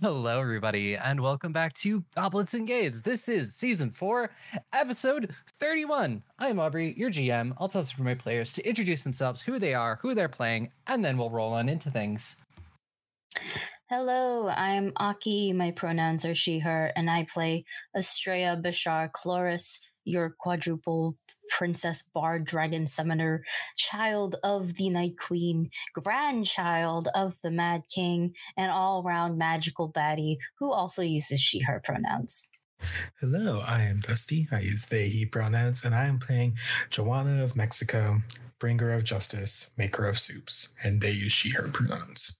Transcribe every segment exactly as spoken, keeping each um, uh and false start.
Hello, everybody, and welcome back to Goblets and Gays. This is season four, episode thirty-one. I'm Aubrey, your G M. I'll toss it for my players to introduce themselves, who they are, who they're playing, and then we'll roll on into things. Hello, I'm Aki. My pronouns are she, her, and I play Estrella Bashar Chloris, your quadruple princess bard dragon summoner, child of the Night Queen, grandchild of the Mad King, and all-round magical baddie who also uses she, her pronouns. Hello, I am Dusty. I use they, he pronouns, and I am playing Joanna of Mexico, bringer of justice, maker of soups, and they use she, her pronouns.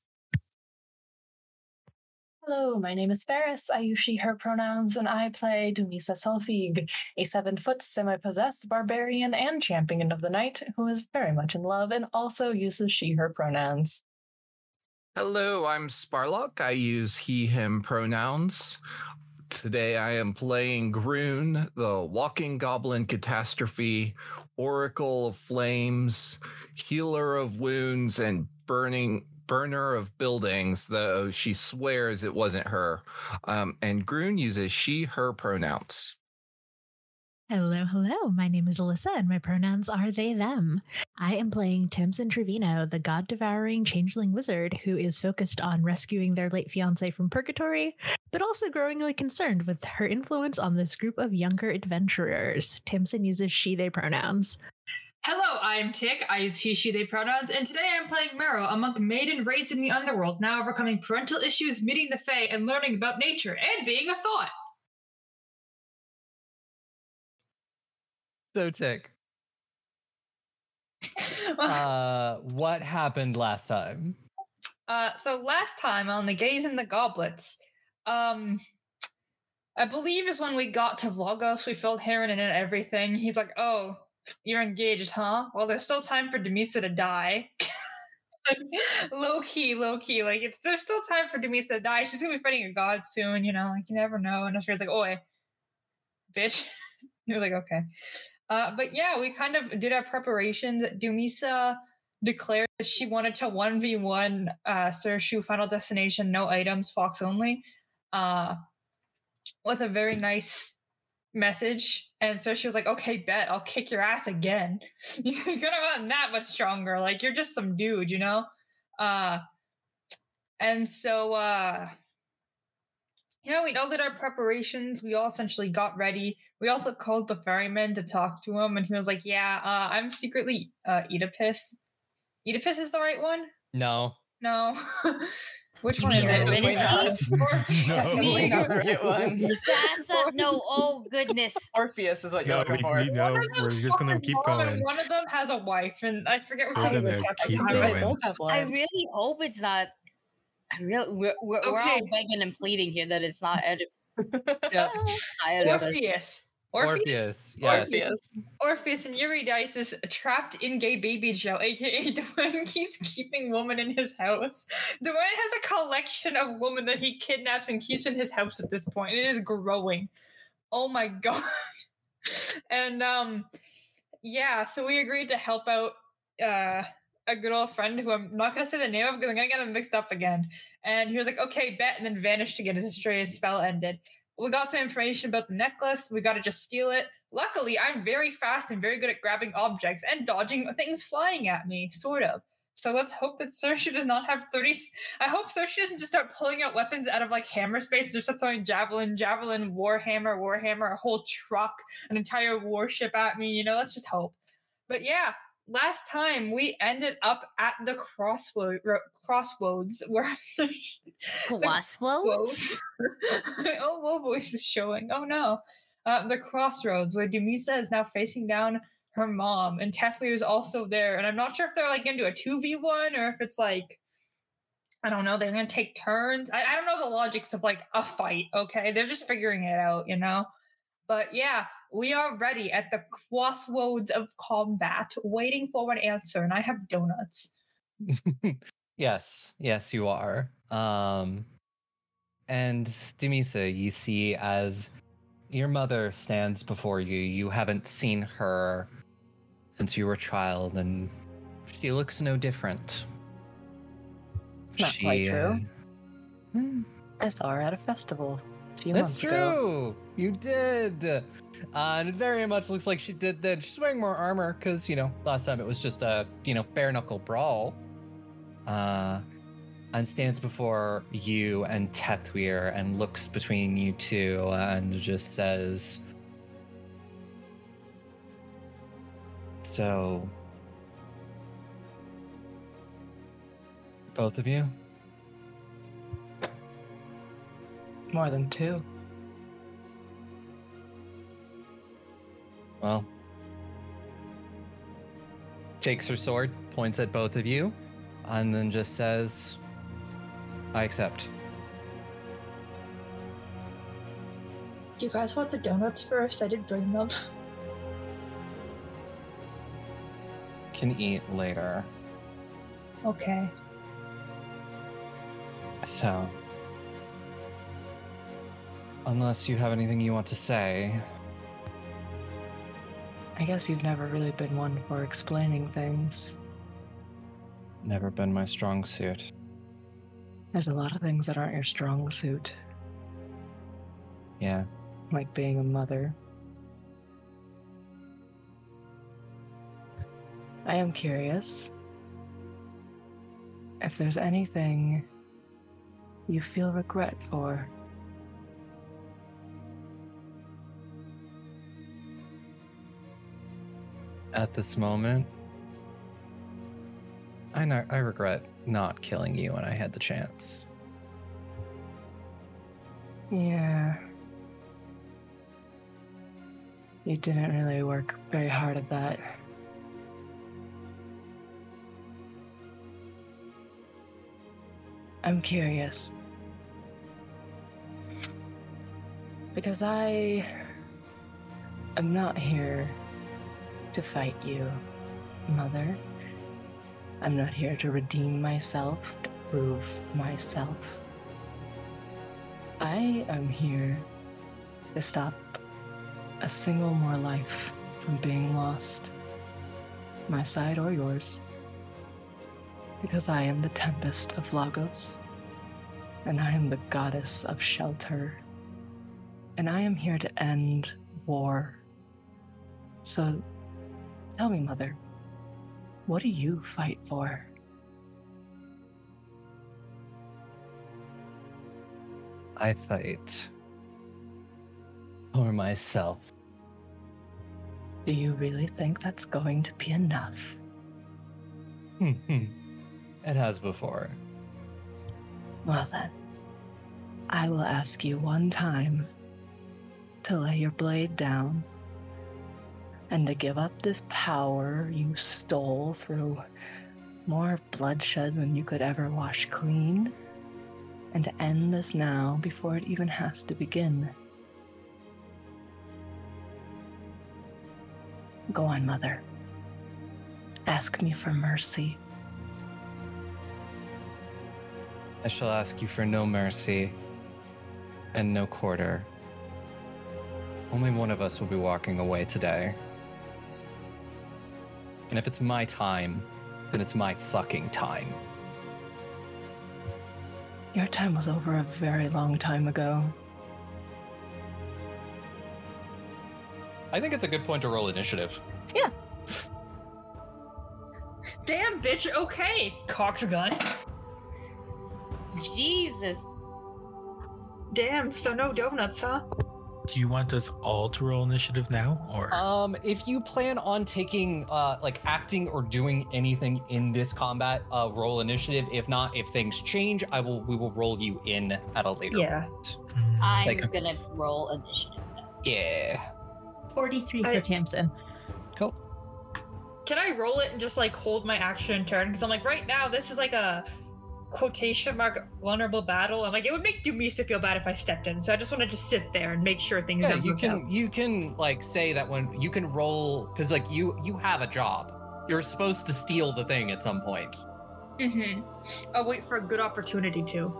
Hello, my name is Ferris. I use she, her pronouns, and I play Dumisa Solfig, a seven-foot semi-possessed barbarian and champion of the night who is very much in love and also uses she, her pronouns. Hello, I'm Sparlock. I use he, him pronouns. Today I am playing Groon, the walking goblin catastrophe, oracle of flames, healer of wounds, and burning burner of buildings, though she swears it wasn't her. Um, and Groon uses she, her pronouns. Hello, hello. My name is Alyssa, and my pronouns are they, them. I am playing Timson Trevino, the god-devouring changeling wizard who is focused on rescuing their late fiancé from purgatory, but also growingly concerned with her influence on this group of younger adventurers. Timson uses she, they pronouns. Hello, I am Tick. I use he, she, they pronouns, and today I'm playing Mero, a monk maiden raised in the underworld, now overcoming parental issues, meeting the Fae, and learning about nature, and being a thought. So, Tick, uh, what happened last time? Uh, so last time on the Gays and the Goblets, um, I believe is when we got to Vlogos, we filled Heron in and everything. He's like, oh, you're engaged, huh? Well, there's still time for Demisa to die. Like, low key, low key. Like, it's there's still time for Demisa to die. She's gonna be fighting a god soon, you know. Like, you never know. And Australia's like, "Oi, bitch." You're like, okay. Uh, but yeah, we kind of did our preparations. Dumisa declared that she wanted to one v one uh, Sir Shu Final Destination, no items, Fox only, uh, with a very nice message. And so she was like, okay, bet, I'll kick your ass again. You could have gotten that much stronger. Like, you're just some dude, you know? Uh, and so, uh, yeah, we all did our preparations. We all essentially got ready. We also called the ferryman to talk to him, and he was like, yeah, uh, I'm secretly uh, Oedipus. Oedipus is the right one? No. No. Which one is it? Eurydice? Definitely not the right one. Mikasa? No, oh goodness. Orpheus is what you're No, looking we, for. we know. One of them We're just going to fucking keep mom and going. One of them has a wife, and I forget what We're how gonna the keep You guys going. both have I lives. really hope it's not. I really, we're, we're, we're all Okay. begging and pleading here that it's not Oedipus. Yep. Not Oedipus. Orpheus. Orpheus. Orpheus. Yes. Orpheus. Orpheus and Eurydice is trapped in gay baby jail, aka Dwayne keeps keeping women in his house. Dwayne has a collection of women that he kidnaps and keeps in his house at this point. It is growing. Oh my god. And um yeah, so we agreed to help out uh a good old friend who I'm not gonna say the name of because I'm gonna get them mixed up again. And he was like, okay, bet, and then vanished again as Estrella's spell ended. We got some information about the necklace. We got to just steal it. Luckily, I'm very fast and very good at grabbing objects and dodging things flying at me, sort of. So let's hope that Saoirse does not have thirty... I hope Saoirse doesn't just start pulling out weapons out of, like, hammer space and just start throwing javelin, javelin, warhammer, warhammer, a whole truck, an entire warship at me. You know, let's just hope. But yeah, last time we ended up at the crossroad, crossroads where Crossroads? oh, Woe voice is showing. Oh no, uh, the crossroads where Dumisa is now facing down her mom, and Teflir is also there. And I'm not sure if they're like into a two v one or if it's like, I don't know, they're gonna take turns. I, I don't know the logics of like a fight. Okay, they're just figuring it out, you know. But yeah, we are ready at the crossroads of combat, waiting for an answer, and I have donuts. Yes, yes, you are. Um, and Dumisa, you see as your mother stands before you. You haven't seen her since you were a child, and she looks no different. It's not she, quite true. uh, hmm, I saw her at a festival a few That's months true. ago. You did. Uh, and it very much looks like she did then. She's wearing more armor because, you know, last time it was just a, you know, bare knuckle brawl. Uh, and stands before you and Tethweir and looks between you two and just says, so, both of you? More than two. Well, takes her sword, points at both of you, and then just says, I accept. Do you guys want the donuts first? I did bring them. Can eat later. Okay. So, unless you have anything you want to say. I guess you've never really been one for explaining things. Never been my strong suit. There's a lot of things that aren't your strong suit, Yeah. like being a mother. I am curious if there's anything you feel regret for. At this moment, I know I regret not killing you when I had the chance. Yeah. You didn't really work very hard at that. I'm curious. Because I am not here to fight you, Mother. I'm not here to redeem myself, to prove myself. I am here to stop a single more life from being lost, my side or yours. Because I am the Tempest of Lagos, and I am the goddess of shelter, and I am here to end war. So, tell me, Mother, what do you fight for? I fight for myself. Do you really think that's going to be enough? It has before. Well then, I will ask you one time to lay your blade down and to give up this power you stole through more bloodshed than you could ever wash clean, and to end this now before it even has to begin. Go on, Mother. Ask me for mercy. I shall ask you for no mercy and no quarter. Only one of us will be walking away today. And if it's my time, then it's my fucking time. Your time was over a very long time ago. I think it's a good point to roll initiative. Yeah. Damn, bitch. Okay. Cock's gun. Jesus. Damn. So no donuts, huh? Do you want us all to roll initiative now, or Um, if you plan on taking, uh, like acting or doing anything in this combat, uh, roll initiative. If not, if things change, I will. We will roll you in at a later Yeah. point. Mm, I'm Like- gonna roll initiative. Yeah. forty-three I- for Tamsin. Cool. Can I roll it and just like hold my action turn? Because I'm like, right now, this is like a quotation mark vulnerable battle. I'm like, it would make Dumisa feel bad if I stepped in. So I just want to just sit there and make sure things Yeah, don't you work can. out. You can like say that when you can roll because like you you have a job. You're supposed to steal the thing at some point. Mm-hmm. I'll wait for a good opportunity to.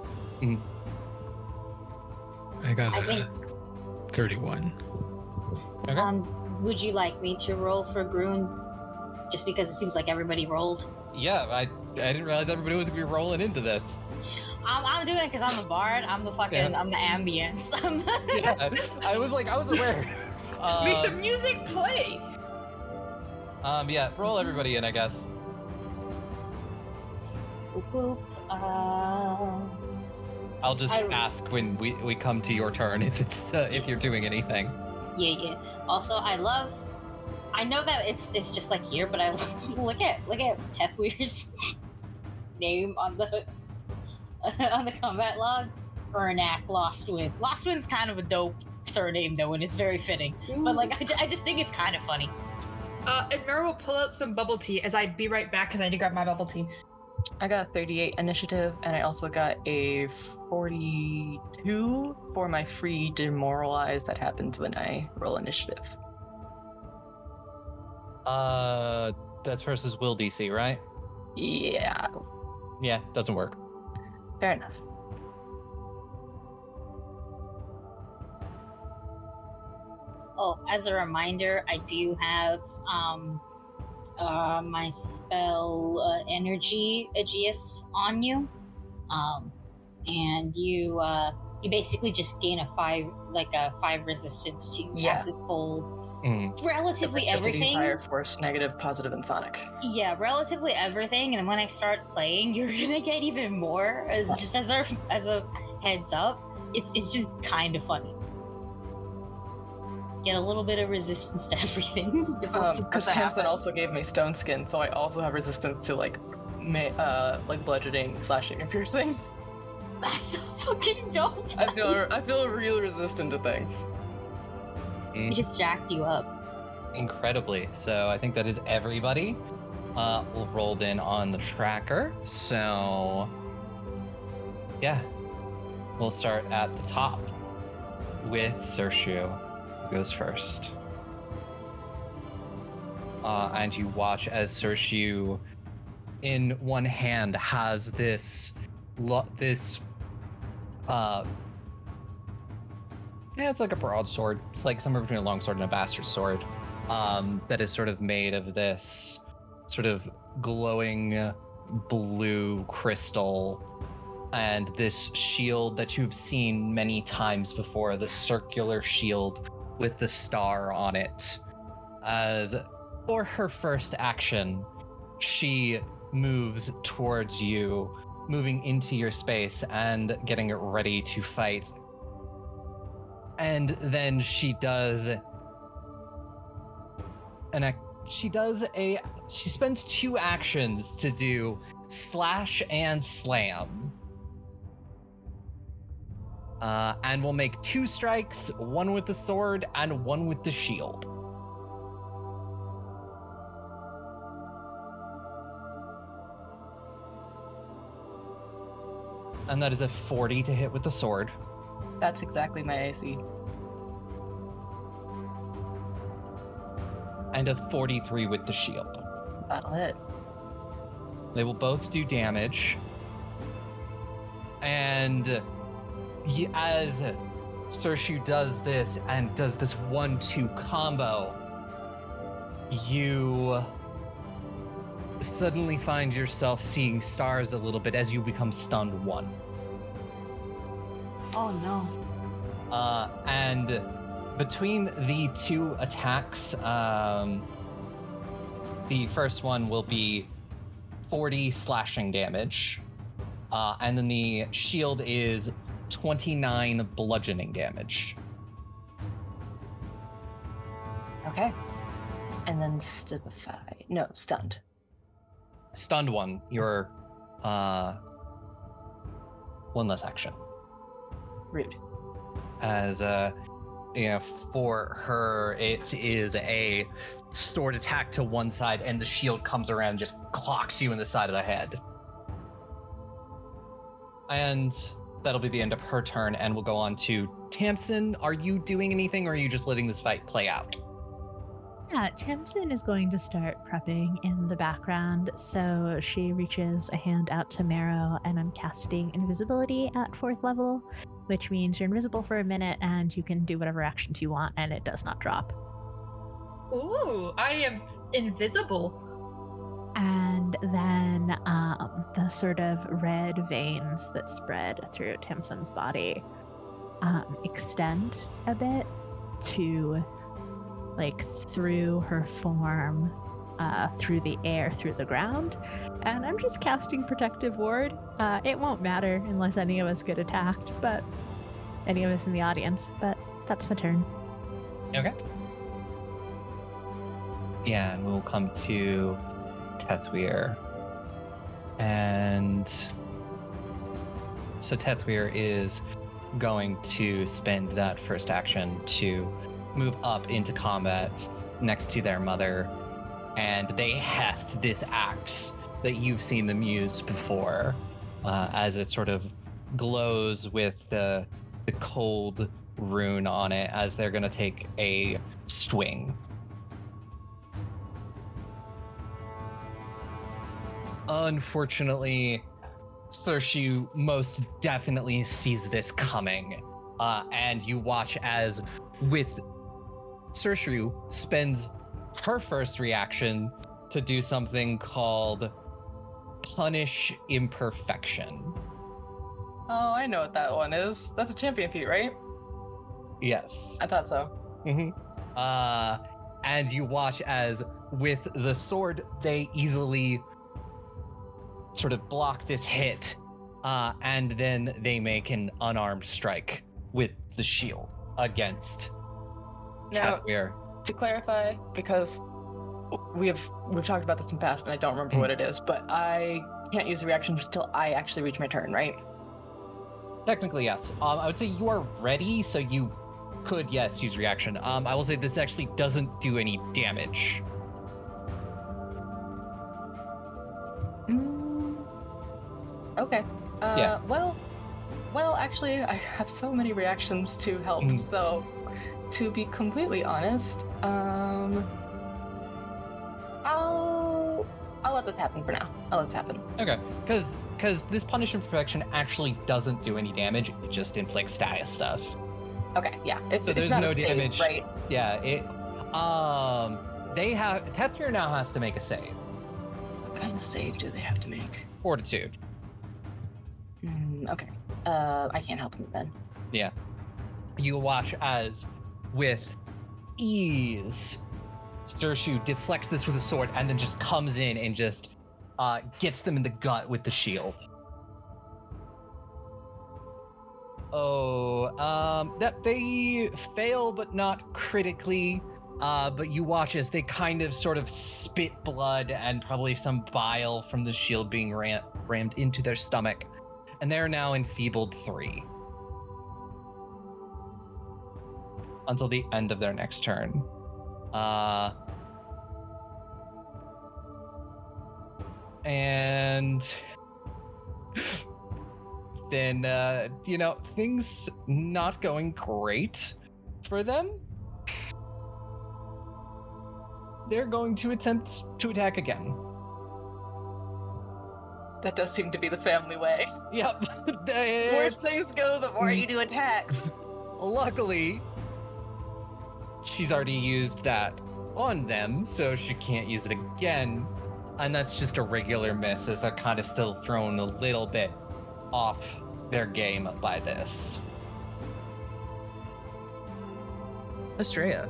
I got I a think. thirty-one. Okay. Um, would you like me to roll for Grun? Just because it seems like everybody rolled. Yeah, I I didn't realize everybody was gonna be rolling into this. I'm, I'm doing it because I'm the bard. I'm the fucking, Yeah. I'm the ambience. I'm the... Yeah, I was like, I was aware. Make the Um, music play. um, yeah, roll everybody in, I guess. Boop, boop. Uh, I'll just I- ask when we, we come to your turn if it's uh, if you're doing anything. yeah, yeah. Also, I love. I know that it's it's just like here, but I look at look at Tefweir's name on the on the combat log. Bernac Lost Wind. Lost Wind's kind of a dope surname though, and it's very fitting. But like, I, ju- I just think it's kind of funny. Uh, and Mara will pull out some bubble tea as I be right back because I need to grab my bubble tea. I got thirty-eight initiative, and I also got a forty-two for my free demoralize that happens when I roll initiative. Uh, that's versus will D C, right? Yeah, Yeah, doesn't work. fair enough. Oh, as a reminder, I do have um uh my spell uh, energy Aegeus on you. Um and you uh you basically just gain a five like a five resistance to Yeah. acid cold. Mm. Relatively Electricity, everything. fire, force, negative, positive, and sonic. Yeah, relatively everything, and when I start playing, you're gonna get even more. As, just as a as a heads up, it's it's just kind of funny. Get a little bit of resistance to everything. is what's Um, because supposed to Tamsin happen. also gave me stone skin, so I also have resistance to like, ma- uh, like bludgeoning, slashing, and piercing. That's so fucking dope. I feel I feel real resistant to things. He just jacked you up. Incredibly. So I think that is everybody. Uh, we'll rolled in on the tracker. So yeah, we'll start at the top with Sershu, who goes first. Uh, and you watch as Sershu, in one hand, has this lo- this uh. Yeah, it's like a broadsword. It's like somewhere between a longsword and a bastard sword. Um, that is sort of made of this sort of glowing blue crystal, and this shield that you've seen many times before, the circular shield with the star on it. As for her first action, she moves towards you, moving into your space and getting it ready to fight. And then she does an ac- she does a she spends two actions to do slash and slam. Uh, and we'll make two strikes, one with the sword and one with the shield. And that is a forty to hit with the sword. That's exactly my A C. And a forty-three with the shield. That'll hit. They will both do damage. And y- as Sershu does this and does this one two combo, you suddenly find yourself seeing stars a little bit as you become stunned one. Oh no. Uh, and between the two attacks, um, the first one will be forty slashing damage, uh, and then the shield is twenty-nine bludgeoning damage. Okay. And then stupefy. No, stunned. Stunned one, your uh, one less action. Rude. As uh, you know, for her, it is a sword attack to one side, and the shield comes around and just clocks you in the side of the head. And that'll be the end of her turn, and we'll go on to Tamsin. Are you doing anything, or are you just letting this fight play out? Yeah, Tamsin is going to start prepping in the background. So she reaches a hand out to Marrow, and I'm casting invisibility at fourth level, which means you're invisible for a minute and you can do whatever actions you want, and it does not drop. Ooh, I am invisible. And then um, the sort of red veins that spread through Timson's body um, extend a bit to, like, through her form, uh, through the air, through the ground. And I'm just casting Protective Ward. Uh, it won't matter unless any of us get attacked, but any of us in the audience, but that's my turn. Okay. Yeah, and we'll come to Tethweir. And so Tethweir is going to spend that first action to move up into combat next to their mother, and they heft this axe that you've seen them use before, uh, as it sort of glows with the, the cold rune on it, as they're going to take a swing. Unfortunately, Sershu most definitely sees this coming, uh, and you watch as, with Sershu spends her first reaction to do something called Punish Imperfection. Oh, I know what that one is. That's a champion feat, right? Yes. I thought so. Mm-hmm. Uh, and you watch as, with the sword, they easily sort of block this hit, uh, and then they make an unarmed strike with the shield against Now, Tethweir. to clarify, because we have we've talked about this in the past and I don't remember Mm. what it is, but I can't use the reactions until I actually reach my turn, right? Technically, yes. Um, I would say you are ready, so you could, yes, use reaction. Um, I will say this actually doesn't do any damage. Mm. Okay. Uh, Yeah. Well, well, actually, I have so many reactions to help. Mhm. So, to be completely honest, um, I'll I'll let this happen for now. I'll let this happen. Okay, because because this Punish Imperfection actually doesn't do any damage. It just inflicts status stuff. Okay. Yeah. It's, So it's there's not no a save, damage. right? Yeah. It. Um. They have Tethweir now has to make a save. What kind of save do they have to make? Fortitude. Mm, okay. Uh, I can't help him then. Yeah. You watch as, with ease, Sershu deflects this with a sword and then just comes in and just uh, gets them in the gut with the shield. Oh, um, that they fail, but not critically. Uh, but you watch as they kind of sort of spit blood and probably some bile from the shield being ram- rammed into their stomach. And they're now enfeebled three. Until the end of their next turn. Uh, and then, uh, you know, things not going great for them. They're going to attempt to attack again. That does seem to be the family way. Yep. The worse things go, the more you do attacks. Luckily, she's already used that on them, so she can't use it again. And that's just a regular miss, as they're kind of still thrown a little bit off their game by this. Estrella.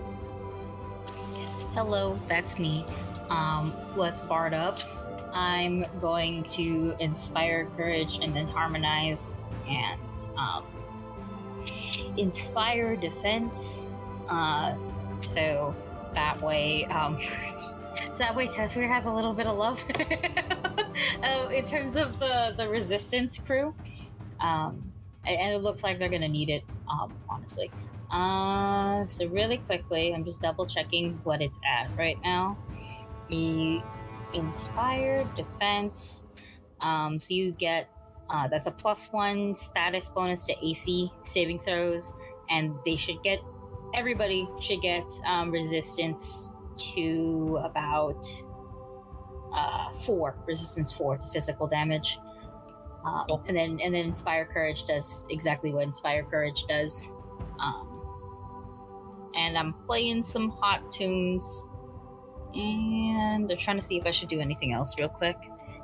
Hello, that's me. Um, let's bard up. I'm going to inspire courage and then harmonize and um, inspire defense. Uh, so that way, um, so that way Tethweir has a little bit of love uh, in terms of the the resistance crew. Um, and, and it looks like they're gonna need it, um, honestly. Uh, so really quickly, I'm just double checking what it's at right now. The inspire defense. Um, so you get uh, that's a plus one status bonus to A C saving throws, and they should get everybody should get um, resistance to about uh, four resistance four to physical damage. Um, Cool. And then and then inspire courage does exactly what inspire courage does. Um, and I'm playing some hot tunes. And I'm trying to see if I should do anything else real quick.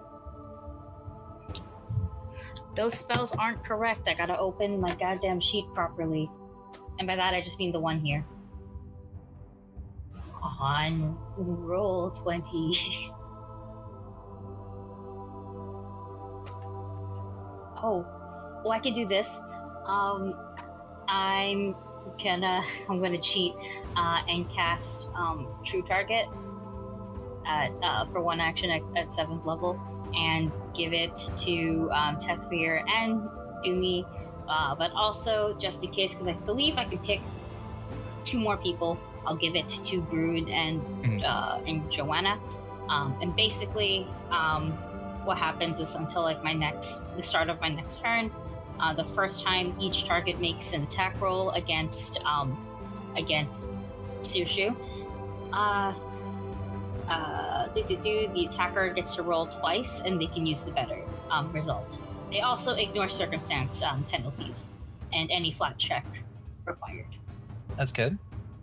Those spells aren't correct. I gotta open my goddamn sheet properly. And by that, I just mean the one here. On roll twenty. oh, well, I could do this. Um, I'm gonna, I'm gonna cheat uh, and cast um, True Target at uh, for one action at, at seventh level, and give it to um, Tethfir and Doomy, uh, but also just in case, because I believe I can pick two more people. I'll give it to Groon and Mhm. uh, and Joanna, um, and basically, um, what happens is until like my next, the start of my next turn, uh, the first time each target makes an attack roll against um, against Sushu, uh, uh, do, do, do, the attacker gets to roll twice, and they can use the better um, result. They also ignore circumstance um, penalties and any flat check required. That's good.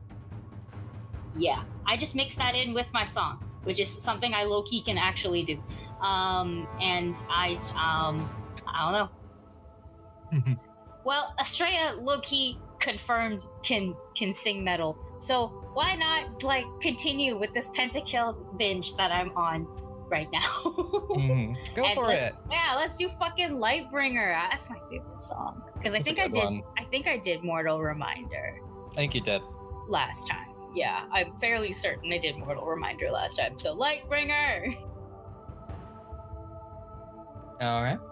Yeah, I just mixed that in with my song, which is something I low-key can actually do. Um, and I, um, I don't know. Well, Estrella low-key confirmed can can sing metal, so why not like continue with this pentakill binge that I'm on right now? Mhm. Go And for let's- it. Yeah, let's do fucking Lightbringer. That's my favorite song because I That's a think I good did. one. I think I did Mortal Reminder I think you did. last time. Yeah, I'm fairly certain I did Mortal Reminder last time. So Lightbringer. All right.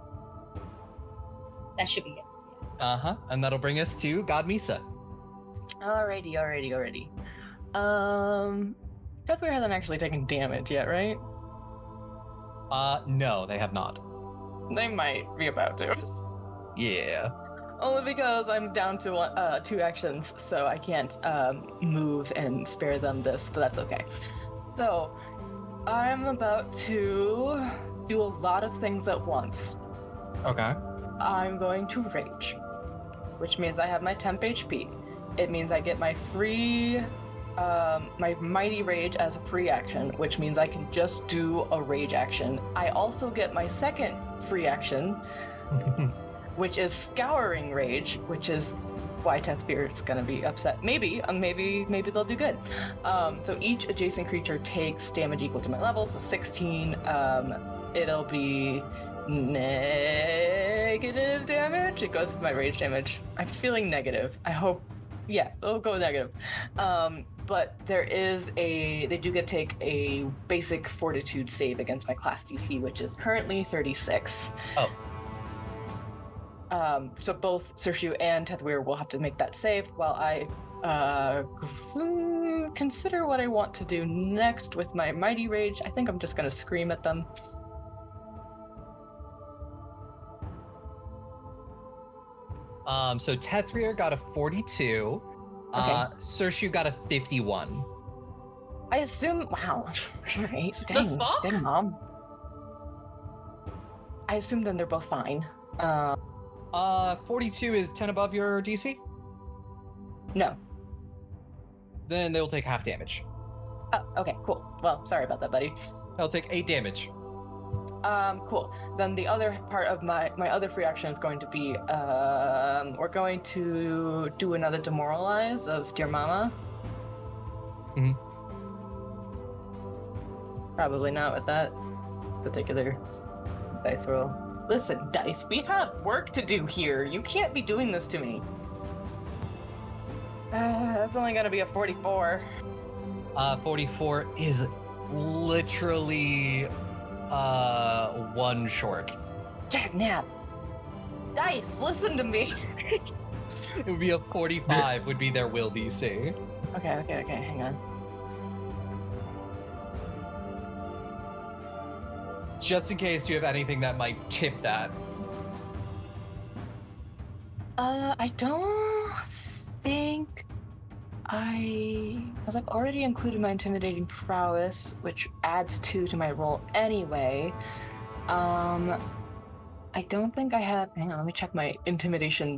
That should be it. Uh huh. And that'll bring us to God Misa. Alrighty, alrighty, alrighty. Um, Tethfir hasn't actually taken damage yet, right? Uh, no, they have not. They might be about to. Yeah. Only because I'm down to one, uh, two actions, so I can't um, move and spare them this, but that's okay. So, I'm about to do a lot of things at once. Okay. I'm going to rage, which means I have my temp H P. It means I get my free, um, my mighty rage as a free action, which means I can just do a rage action. I also get my second free action, which is Scouring Rage, which is why Tenth Spirit's gonna be upset. Maybe, um, maybe, maybe they'll do good. Um, so each adjacent creature takes damage equal to my level, so sixteen. Um, it'll be negative damage. It goes with my rage damage. I'm feeling negative. I hope, yeah, it'll go negative. Um, but there is a, they do get to take a basic fortitude save against my class D C, which is currently thirty-six. Oh. Um, so both Sershu and Tethwir will have to make that save while I uh, consider what I want to do next with my Mighty Rage. I think I'm just going to scream at them. Um, so Tethrir got a forty-two. Uh, Sershu got a fifty-one. I assume, wow. All right, dang, fuck? dang, mom. I assume then they're both fine. Uh, Uh, forty-two is ten above your D C? no. Then they will take half damage. Oh, okay, cool. Well, sorry about that, buddy. They'll take eight damage. Um, cool. Then the other part of my my other free action is going to be um, we're going to do another demoralize of Dear Mama. Mhm. Probably not with that particular dice roll. Listen, dice, we have work to do here. You can't be doing this to me. Uh, that's only gonna be a forty-four. Uh, forty-four is literally uh one short. Dagnabbit. Dice, listen to me. It would be a forty-five would be their will D C. Okay, okay, okay, hang on. Just in case you have anything that might tip that. Uh, I don't think I, because I've already included my intimidating prowess, which adds two to my roll anyway. Um, I don't think I have. Hang on, let me check my intimidation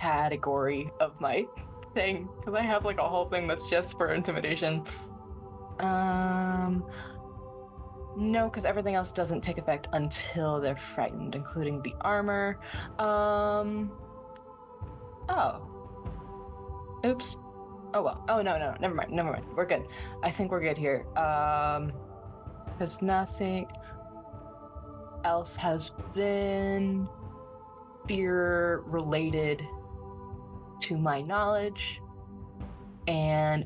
category of my thing, because I have like a whole thing that's just for intimidation. Um, no, because everything else doesn't take effect until they're frightened, including the armor. Um, oh. Oops. Oh, well. Oh, no, no, never mind, never mind. We're good. I think we're good here. Um, because nothing else has been fear-related to my knowledge. And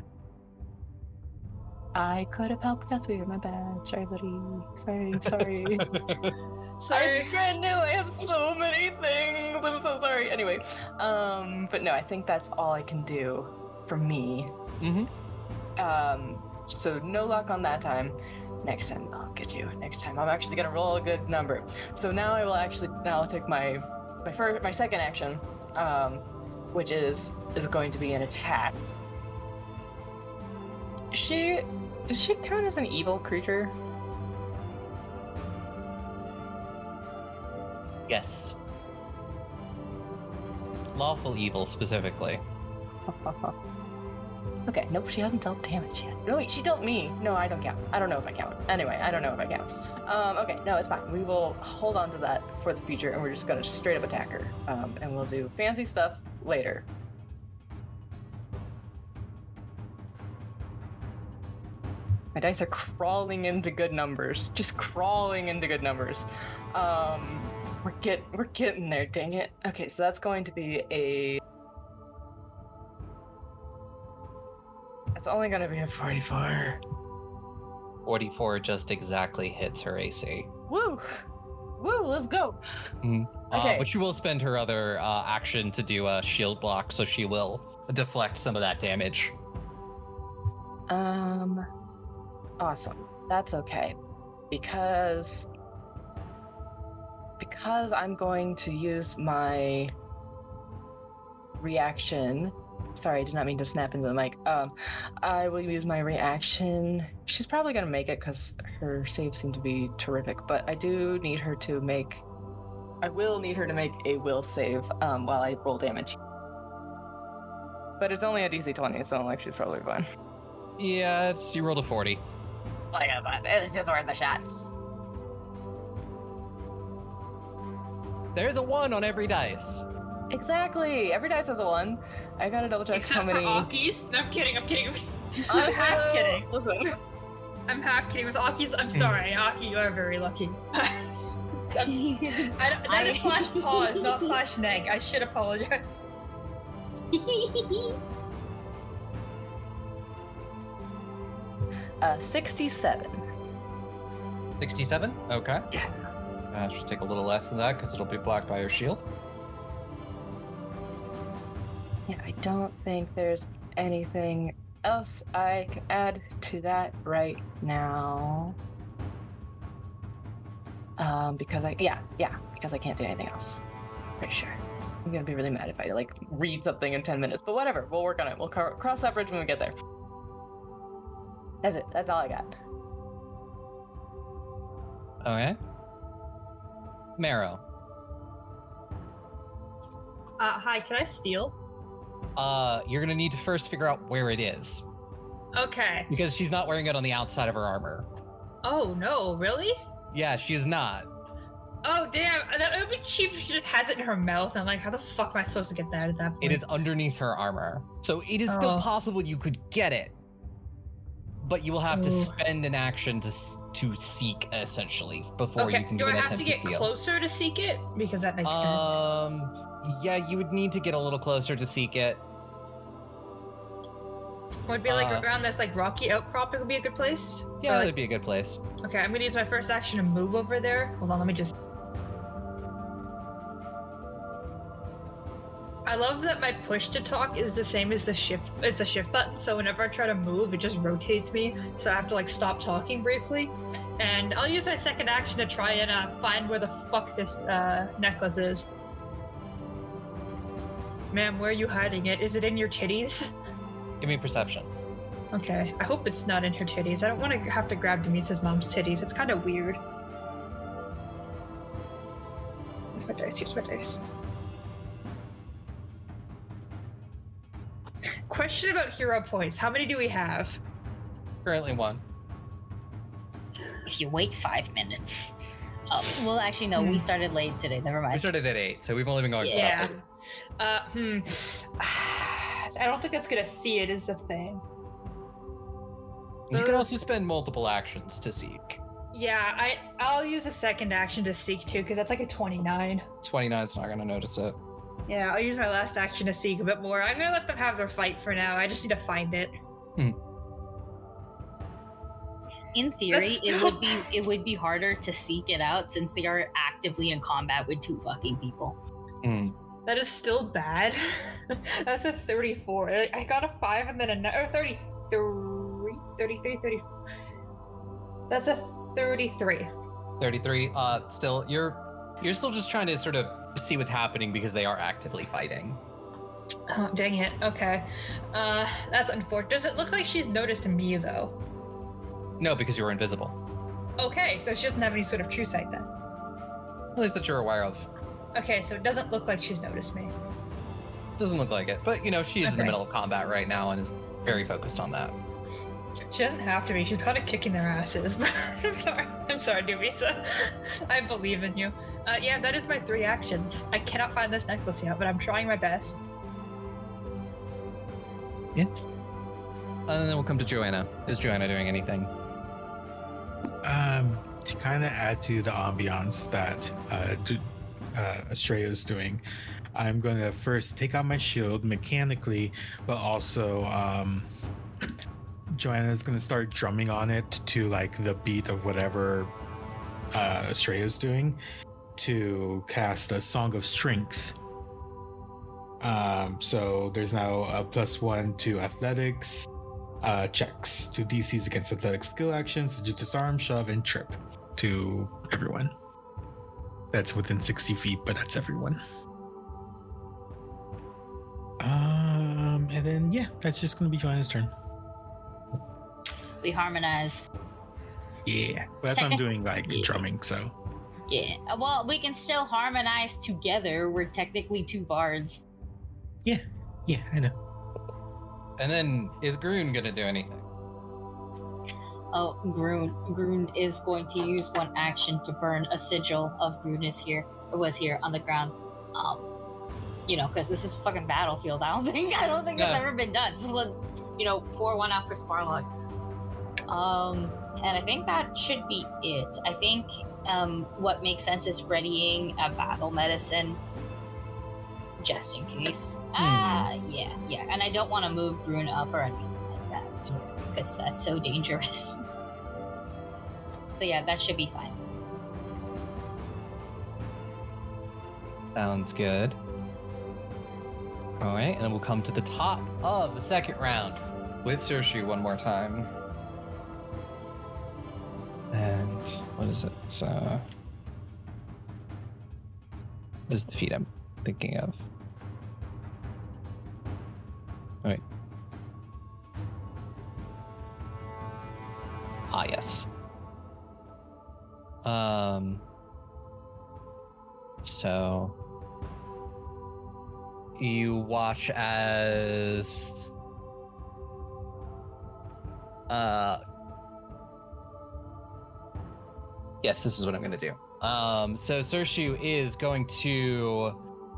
I could have helped Deathweaver. My bad. Sorry, buddy. Sorry, sorry. Sorry. I brand new. I have so many things. I'm so sorry. Anyway, um, but no, I think that's all I can do for me. Mm-hmm. Um, so no luck on that time. Next time I'll get you. Next time I'm actually gonna roll a good number. So now I will actually now I'll take my my first my second action, um, which is is going to be an attack. She does she count as an evil creature? Yes. Lawful evil specifically. Okay, nope, she hasn't dealt damage yet. No, wait, she dealt me. No, I don't count. I don't know if I count. Anyway, I don't know if I count. Um, okay, no, it's fine. We will hold on to that for the future, and we're just gonna straight up attack her. Um, and we'll do fancy stuff later. My dice are crawling into good numbers. Just crawling into good numbers. Um, we're get we're getting there, dang it. Okay, so that's going to be a It's only gonna be a forty-four. forty-four just exactly hits her A C. Woo! Woo, let's go. Mm. Okay. Uh, but she will spend her other uh, action to do a shield block, so she will deflect some of that damage. Um, awesome. That's okay. Because... Because I'm going to use my reaction... Sorry, I did not mean to snap into the mic. Um, I will use my reaction. She's probably going to make it because her saves seem to be terrific, but I do need her to make... I will need her to make a will save um, while I roll damage. But it's only a D C twenty, so like she's probably fine. Yeah, it's, you rolled a forty. Oh yeah, but it's just worth the shots. There's a one on every dice. Exactly. Every dice has a one. I gotta double check Except how many. for Aki's. No, I'm kidding. I'm kidding. I'm Honestly, half kidding. Listen. I'm half kidding with Aki's. I'm sorry, Aki. You are very lucky. I, that is slash pause, not slash neg. I should apologize. uh, sixty-seven. sixty-seven? Okay. Yeah. Uh, should take a little less than that because it'll be blocked by her shield. Yeah, I don't think there's anything else I can add to that right now. Um, because I, yeah, yeah, because I can't do anything else. Pretty sure. I'm gonna be really mad if I, like, read something in ten minutes, but whatever, we'll work on it. We'll car- cross that bridge when we get there. That's it, that's all I got. Okay. Marrow. Uh, hi, can I steal? Uh, you're gonna need to first figure out where it is. Okay. Because she's not wearing it on the outside of her armor. Oh, no, really? Yeah, she is not. Oh, damn. That would be cheap if she just has it in her mouth. I'm like, how the fuck am I supposed to get that at that point? It is underneath her armor. So it is still Oh. possible you could get it. But you will have to Ooh. spend an action to s- to seek, essentially, before Okay, you can do give I an have to attempt get to steal. closer to seek it? Because that makes sense. Um, yeah, you would need to get a little closer to seek it. Would it be like uh, around this like rocky outcrop? It would be a good place. Yeah, Or, like, that'd be a good place. Okay, I'm gonna use my first action to move over there. Hold on, let me just. I love that my push to talk is the same as the shift. It's a shift button, so whenever I try to move, it just rotates me. So I have to like stop talking briefly, and I'll use my second action to try and uh, find where the fuck this uh, necklace is. Ma'am, where are you hiding it? Is it in your titties? Give me perception. Okay, I hope it's not in her titties. I don't want to have to grab Demisa's mom's titties. It's kind of weird. Here's my dice. Here's my dice. Question about hero points. How many do we have? Currently one. If you wait five minutes. Oh, well, actually, no, we started late today. Never mind. We started at eight, so we've only been going. Yeah. Uh, hmm. I don't think that's gonna see it. Is the thing. You can also spend multiple actions to seek. Yeah, I I'll use a second action to seek too, because that's like a twenty-nine. twenty-nine is not going to notice it. Yeah, I'll use my last action to seek a bit more. I'm gonna let them have their fight for now. I just need to find it. Hmm. In theory, That's it still- would be it would be harder to seek it out since they are actively in combat with two fucking people. Hmm. That is still bad. That's a thirty-four. I I got a five and then a ni- or thirty-three, thirty-three, thirty-four. That's a thirty-three. thirty-three. Uh, still, you're you're still just trying to sort of see what's happening because they are actively fighting. Oh, dang it. Okay. Uh, that's unfortunate. Does it look like she's noticed me though? No, because you were invisible. Okay, so she doesn't have any sort of true sight then. At least that you're aware of. Okay, so it doesn't look like she's noticed me. Doesn't look like it, but you know she is in the Okay. middle of combat right now and is very focused on that. She doesn't have to be. She's kind of kicking their asses. I'm sorry. I'm sorry, Dubisa. I believe in you. Uh, yeah, that is my three actions. I cannot find this necklace yet, but I'm trying my best. Yeah. And then we'll come to Joanna. Is Joanna doing anything? Um, to kind of add to the ambiance that uh, do, uh, Estrella is doing, I'm going to first take out my shield mechanically, but also um, Joanna is going to start drumming on it to like the beat of whatever uh, Estrella is doing to cast a Song of Strength. Um, so there's now a plus one to athletics uh, checks, to D Cs against athletic skill actions, just disarm, shove, and trip to everyone. That's within sixty feet, but that's everyone. Um, and then yeah, that's just gonna be Joanna's turn. We harmonize. Yeah, but that's what I'm doing, like Yeah. drumming. So Yeah. Uh, Well, we can still harmonize together. We're technically two bards. yeah, yeah, I know. And then is Groon gonna do anything? Oh, Groon. Groon is going to use one action to burn a sigil of Groon is here. It was here on the ground. Um, you know, because this is a fucking battlefield. I don't think I don't think that's Yeah. ever been done. So, let- you know, pour one out for Sparlock. Um, and I think that should be it. I think um, what makes sense is readying a battle medicine, just in case. Ah, yeah, yeah. And I don't want to move Groon up or anything like that either, because that's so dangerous. So yeah, that should be fine. Sounds good. All right, and then we'll come to the top of the second round with Sershu one more time. And what is it? Uh, what is the feat I'm thinking of? All right. Ah, yes. Um. So you watch as uh yes, this is what I'm gonna do. Um so Sershu is going to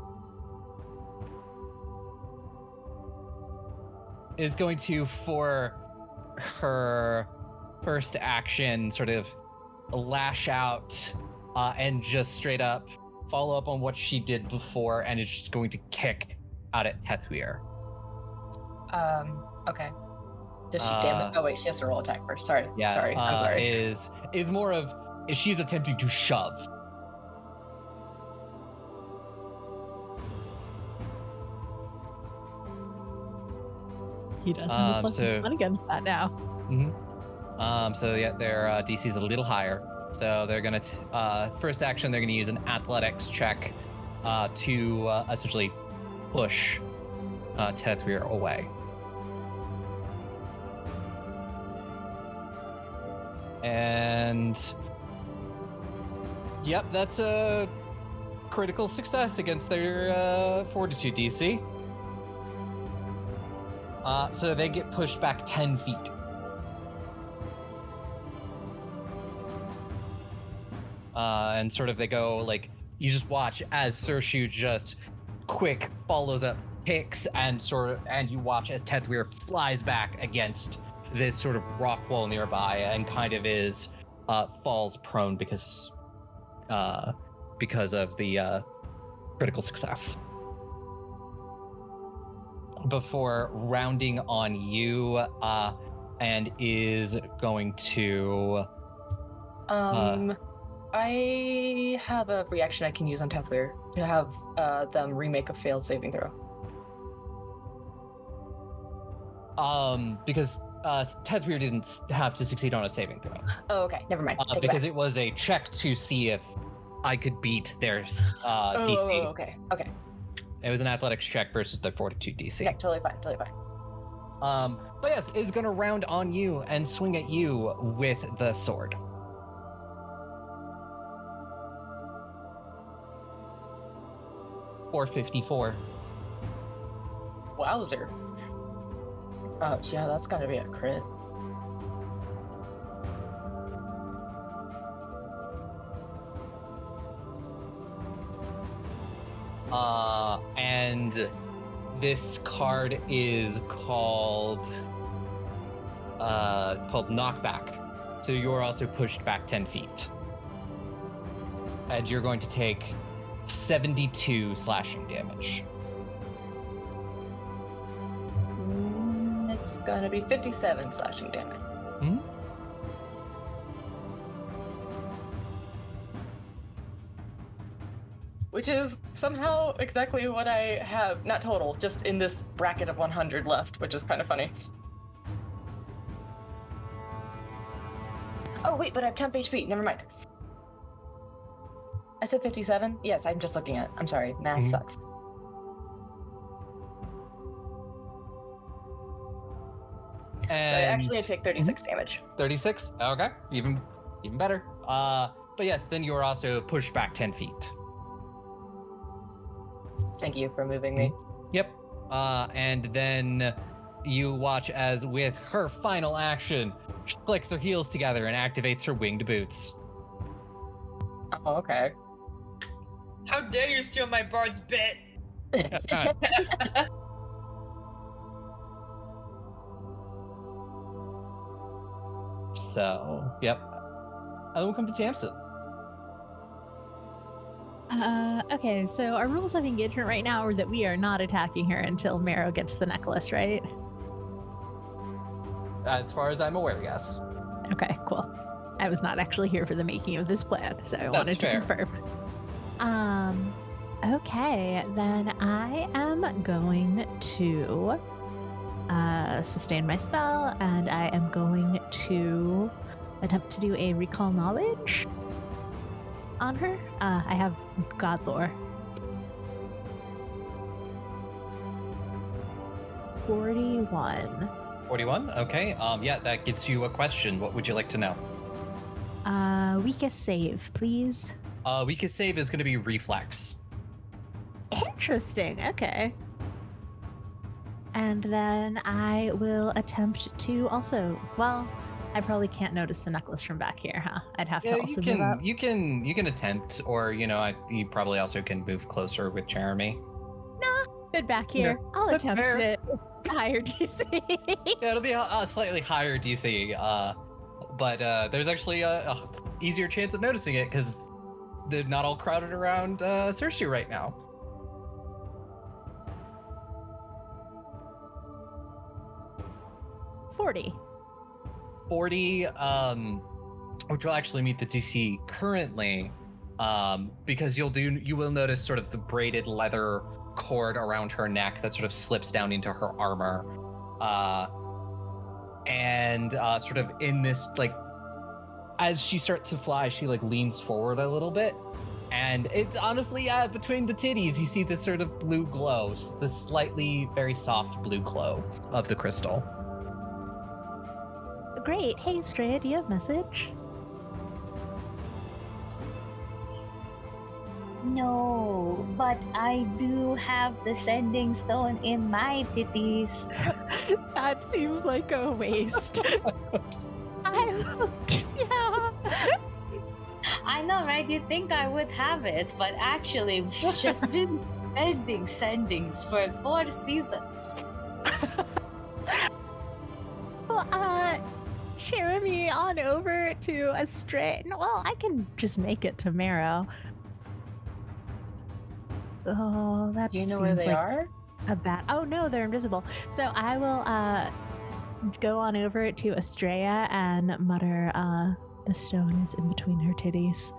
is going to for her first action sort of lash out uh, and just straight up follow up on what she did before, and is just going to kick out at Tetsuir. Um, okay. Does she Uh, damage? Oh wait, she has to roll attack first. Sorry. Yeah, Sorry. I'm uh, sorry. Is is more of is she's attempting to shove. He doesn't Um, have plus so- one against that now. Mm-hmm. Um, so yeah, their uh, D C is a little higher. So they're gonna t- uh, first action. They're gonna use an athletics check uh, to uh, essentially push uh, Tetsuir away. And yep, that's a critical success against their uh, fortitude D C. Uh, so they get pushed back ten feet. uh, and sort of they go like you just watch as Sershu just quick follows up, picks, and sort of, and you watch as Tethweir flies back against this sort of rock wall nearby and kind of is uh, falls prone because uh, because of the uh, critical success. Before rounding on you, uh, and is going to. Um, uh, I have a reaction I can use on Tethweir to have uh, them remake a failed saving throw. Um, because uh, Tethweir didn't have to succeed on a saving throw. Oh, okay, never mind. Uh, because it, it was a check to see if I could beat their uh, oh, D C. Oh, okay, okay. It was an athletics check versus their fortitude D C. Yeah, totally fine, totally fine. Um, but yes, is gonna round on you and swing at you with the sword. four fifty-four. Wowzer. Oh, yeah, that's gotta be a crit. Uh, and this card is called uh, called Knockback. So you're also pushed back ten feet. And you're going to take seventy-two slashing damage. Mm, it's gonna be fifty-seven slashing damage. Hmm? Which is somehow exactly what I have, not total, just in this bracket of one hundred left, which is kind of funny. Oh, wait, but I have temp H P. Never mind. I said fifty-seven? Yes, I'm just looking at it. I'm sorry. Math Mhm. sucks. And So I actually take thirty-six damage. thirty-six? Okay, even even better. Uh, but yes, then you are also pushed back ten feet. Thank you for moving me. Yep. Uh, and then you watch as, with her final action, she clicks her heels together and activates her winged boots. Oh, okay. How dare you steal my bard's bit? So, yep. And then we'll come to Tamsin. Uh, okay, so our rules of engagement right now are that we are not attacking her until Marrow gets the necklace, right? As far as I'm aware, yes. Okay, cool. I was not actually here for the making of this plan, so I wanted fair. to confirm. Um, okay, then I am going to uh, sustain my spell, and I am going to attempt to do a recall knowledge on her. Uh, I have God lore. forty-one. forty-one? Okay. Um, yeah, that gives you a question. What would you like to know? Uh, weakest save, please. Uh, weakest save is going to be reflex. Interesting. Okay. And then I will attempt to also. Well, I probably can't notice the necklace from back here, huh? I'd have Yeah, to you also can move up. you can you can attempt, or you know, I, you probably also can move closer with Jeremy. Good back here. I'll That's attempt fair. it. Higher D C. Yeah, it'll be a, a slightly higher D C, uh, but uh, there's actually a, a easier chance of noticing it because they're not all crowded around uh, Sershu right now. forty. forty, um, which will actually meet the D C currently, um, because you'll do you will notice sort of the braided leather cord around her neck that sort of slips down into her armor, uh, and uh, sort of in this like as she starts to fly, she like leans forward a little bit, and it's honestly uh, between the titties you see this sort of blue glow, this slightly very soft blue glow of the crystal. Great. Hey, Straya, do you have message? No, but I do have the sending stone in my titties. That seems like a waste. I yeah. I know, right? You'd think I would have it, but actually, we've just been sending sendings for four seasons. Well, uh, share me on over to Astray. Well, I can just make it to Marrow. Oh, that Do you know where seems they like are? a bad. Oh no, they're invisible. So I will uh go on over to Estrella and mutter, uh, the stone is in between her titties.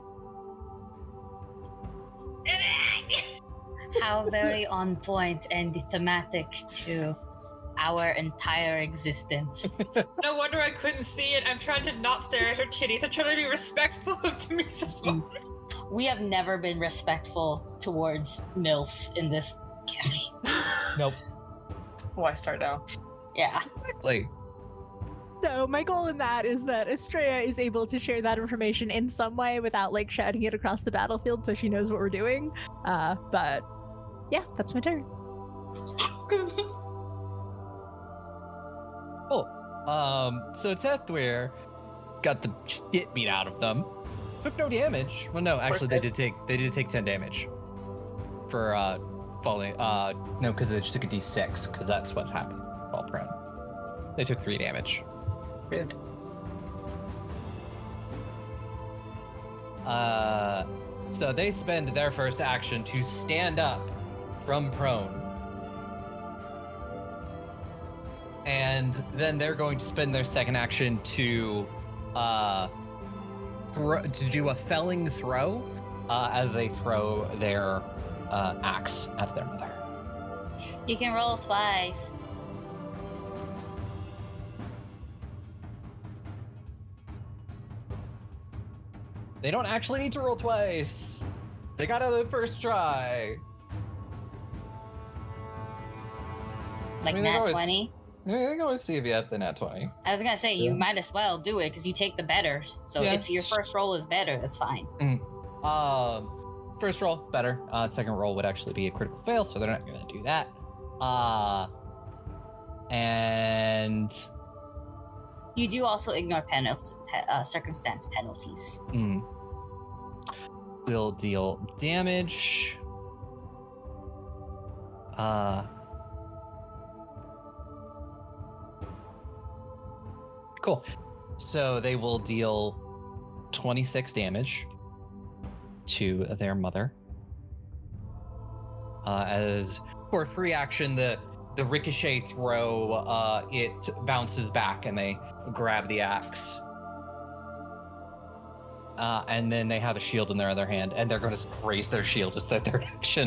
How very on point and thematic to our entire existence. No wonder I couldn't see it. I'm trying to not stare at her titties. I'm trying to be respectful of Demisa's mom. We have never been respectful towards MILFs in this campaign. Nope. Why start now? Yeah. Exactly. So my goal in that is that Estrella is able to share that information in some way without like shouting it across the battlefield, so she knows what we're doing. Uh, but yeah, that's my turn. Cool. Um, so Tethwir got the shit beat out of them. Took no damage. Well, no, actually they did take they did take ten damage for uh falling. Uh, no, because they just took a d six because that's what happened. Fall prone. They took three damage. Good. Uh, so they spend their first action to stand up from prone. And then they're going to spend their second action to uh, thro- to do a felling throw uh, as they throw their uh, axe at their mother. You can roll twice. They don't actually need to roll twice. They got out of the first try. Like I mean, they nat always- twenty. I mean, they can always see if you have the nat twenty. I was gonna say, you So- might as well do it because you take the better. So Yeah. if your first roll is better, that's fine. Um, first roll better. Uh, second roll would actually be a critical fail, so they're not going to do that. Uh, and You do also ignore penalty, pe- uh, circumstance penalties. mm, will deal damage. Uh, cool. So they will deal twenty-six damage to their mother. Uh, as for free action, the the ricochet throw, uh, it bounces back and they grab the axe. Uh, and then they have a shield in their other hand, and they're going to raise their shield as their third action.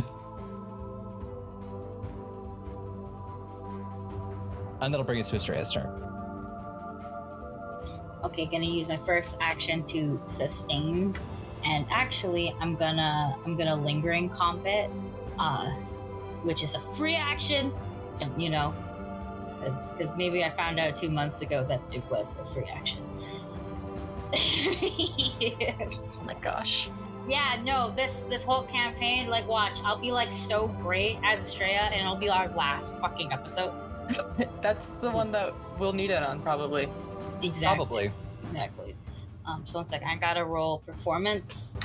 And that'll bring us to Estrella's turn. Okay, gonna use my first action to sustain, and actually, I'm gonna I'm gonna lingering combat, uh, which is a free action. You know, because maybe I found out two months ago that it was a free action. Yeah. Oh my gosh. Yeah, no, this this whole campaign, like, watch, I'll be like so great as Estrella, and it'll be our last fucking episode. That's the one that we'll need it on, probably. Exactly. Probably. Exactly. Um, so one second, I gotta roll performance.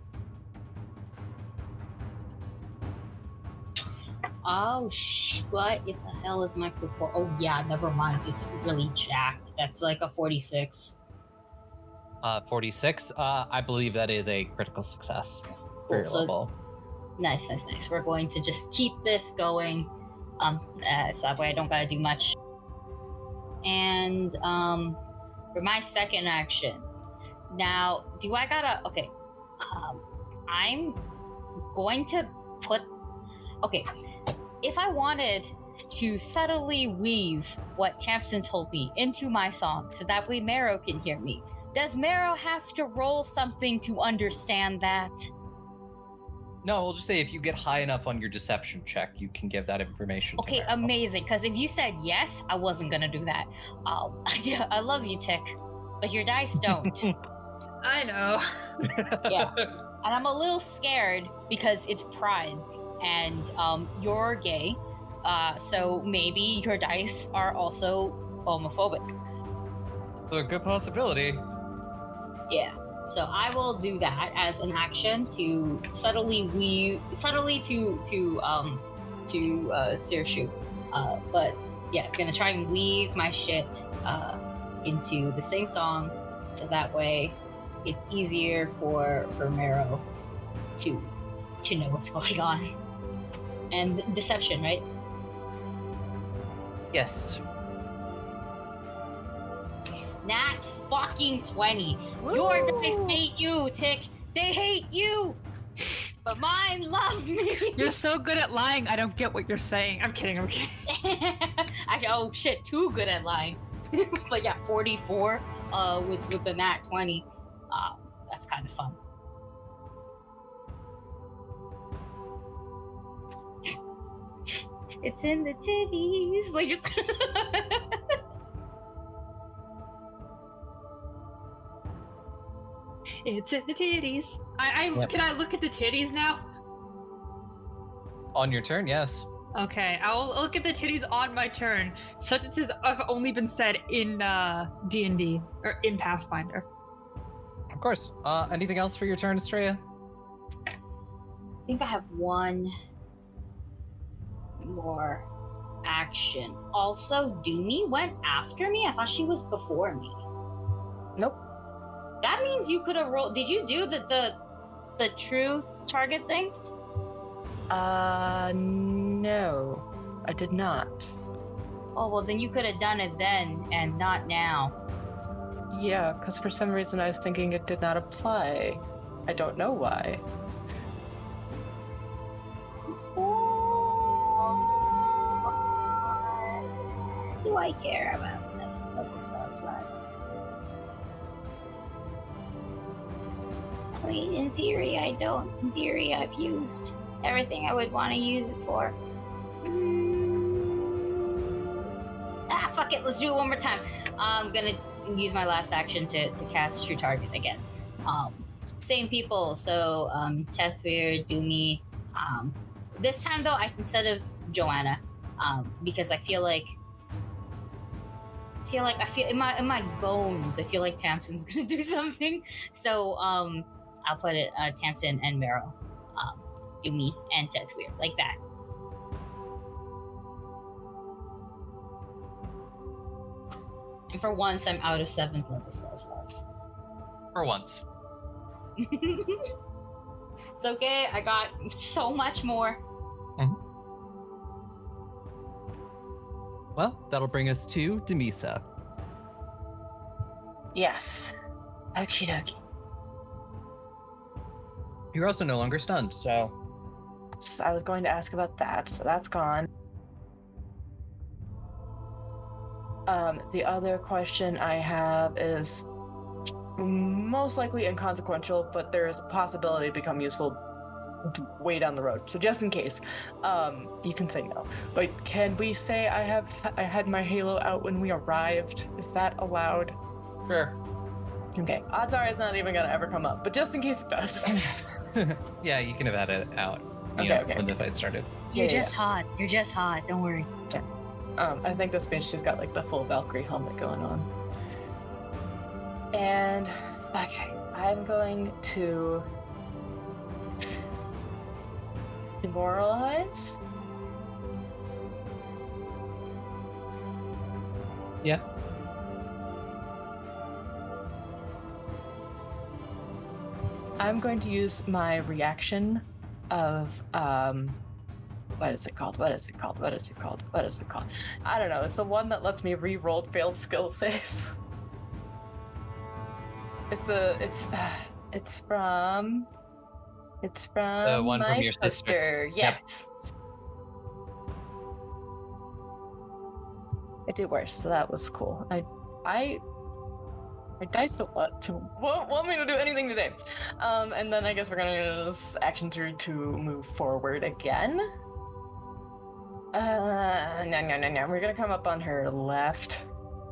Oh, sh- what the hell is my perform? Oh, yeah, never mind. It's really jacked. That's like a forty-six. Uh, forty-six. Uh, I believe that is a critical success for your so level. it's- Nice, nice, nice. We're going to just keep this going. Um, uh, so that way I don't gotta do much. And um, for my second action, now, do I gotta? Okay, um, I'm going to put. Okay, if I wanted to subtly weave what Tamsin told me into my song, so that way Marrow can hear me, does Marrow have to roll something to understand that? No, we'll just say if you get high enough on your deception check, you can give that information. to Okay, Marrow. amazing. Because if you said yes, I wasn't gonna do that. Um, I love you, Tick, but your dice don't. I know. Yeah. And I'm a little scared because it's Pride, and um, you're gay, uh, so maybe your dice are also homophobic. So a good possibility. Yeah. So I will do that as an action to subtly weave, subtly to to um to uh Sirshu. Uh, but yeah, gonna try and weave my shit uh into the same song, so that way it's easier for for Marrow to to know what's going on. And deception, right? Yes. Nat fucking twenty. Your dice hate you, Tick. They hate you. But mine love me. You're so good at lying, I don't get what you're saying. I'm kidding, I'm kidding. I, oh shit, too good at lying. But yeah, forty-four uh, with, with the nat twenty. Uh, that's kind of fun. It's in the titties. Like just. It's in the titties. I, I Yep. Can I look at the titties now? On your turn, yes. Okay, I'll look at the titties on my turn. Sentences have only been said in uh, D and D or in Pathfinder. Of course. Uh, anything else for your turn, Estrella? I think I have one more action. Also, Doomy went after me? I thought she was before me. Nope. That means you could have rolled. Did you do the the, the true target thing? Uh, no, I did not. Oh, well, then you could have done it then and not now. Yeah, because for some reason I was thinking it did not apply. I don't know why. Do I care about seven level spell slots? I mean, in theory, I don't. In theory, I've used everything I would want to use it for. Mm. Ah, fuck it. Let's do it one more time. I'm gonna use my last action to, to cast True Target again. Um, same people. So, um, Tethvir, Doomy. Um, this time, though, I instead of Joanna, um, because I feel like I feel like I feel in my in my bones. I feel like Tamsin's gonna do something. So, um. I'll put it uh, Tamsin and Marrow, um, Doomy and Tethvir, like that. And for once, I'm out of seventh level spell slots. For once. It's okay. I got so much more. Mm-hmm. Well, that'll bring us to Demisa. Yes. Okie dokie. You're also no longer stunned, so So I was going to ask about that, so that's gone. Um, the other question I have is most likely inconsequential, but there is a possibility to become useful way down the road. So just in case, um, you can say no. But can we say I have I had my halo out when we arrived? Is that allowed? sure. Okay. Odds are it's not even gonna ever come up, but just in case it does. Yeah, you can have had it out. You Okay, know, okay. when the fight started. You're Yeah, just hot. You're just hot. Don't worry. Um, I think this bitch just got like the full Valkyrie helmet going on. And okay, I'm going to demoralize. Yeah. I'm going to use my reaction of um what is it called? What is it called? What is it called? What is it called? I don't know. It's the one that lets me re-roll failed skill saves. It's the it's uh, it's from it's from The one my from your sister. Yes. I did worse, so that was cool. I I I dice a lot to won't want me to do anything today. Um, and then I guess we're gonna use action three to move forward again. Uh, no, no, no, no. We're gonna come up on her left.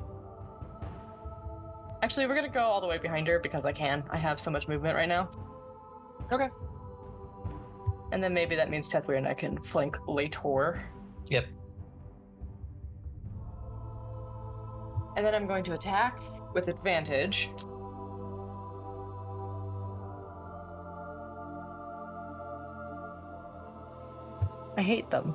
Actually, we're gonna go all the way behind her because I can. I have so much movement right now. Okay. And then maybe that means Tethwir and I can flank Lator. Yep. And then I'm going to attack with advantage. I hate them.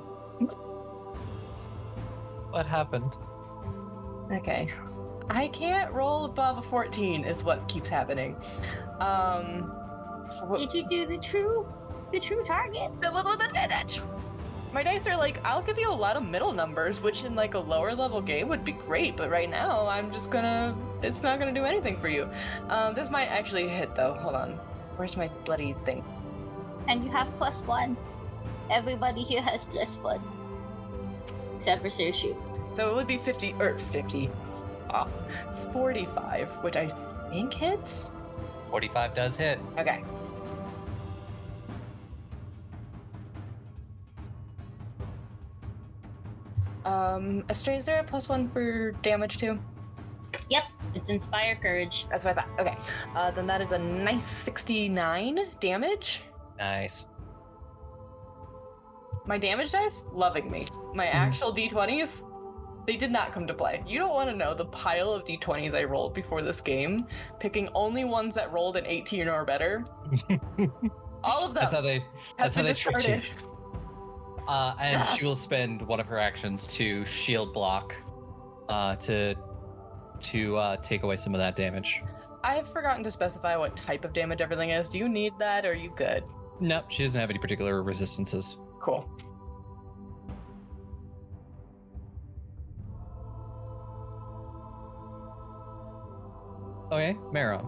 What happened? Okay. I can't roll above a fourteen is what keeps happening. Um wh- Did you do the true, the true target? That was with advantage. My dice are like, I'll give you a lot of middle numbers, which in like a lower level game would be great, but right now I'm just gonna, it's not gonna do anything for you. Um, this might actually hit though. Hold on. Where's my bloody thing? And you have plus one. Everybody here has plus one. Except for Saoirse. So it would be fifty, or fifty, ah, forty-five, which I think hits? forty-five does hit. Okay. Um, Astray, is there a plus one for damage too? Yep, it's Inspire Courage. That's what I thought. Okay. Uh, then that is a nice sixty-nine damage. Nice. My damage dice, loving me. My actual d twenties, they did not come to play. You don't want to know the pile of d twenties I rolled before this game, picking only ones that rolled an eighteen or better. All of them. That's how they. That's how been they trick you. discarded. Uh, and she will spend one of her actions to shield block, uh, to to uh, take away some of that damage. I've forgotten to specify what type of damage everything is. Do you need that, or are you good? Nope, she doesn't have any particular resistances. Cool. Okay, Mara.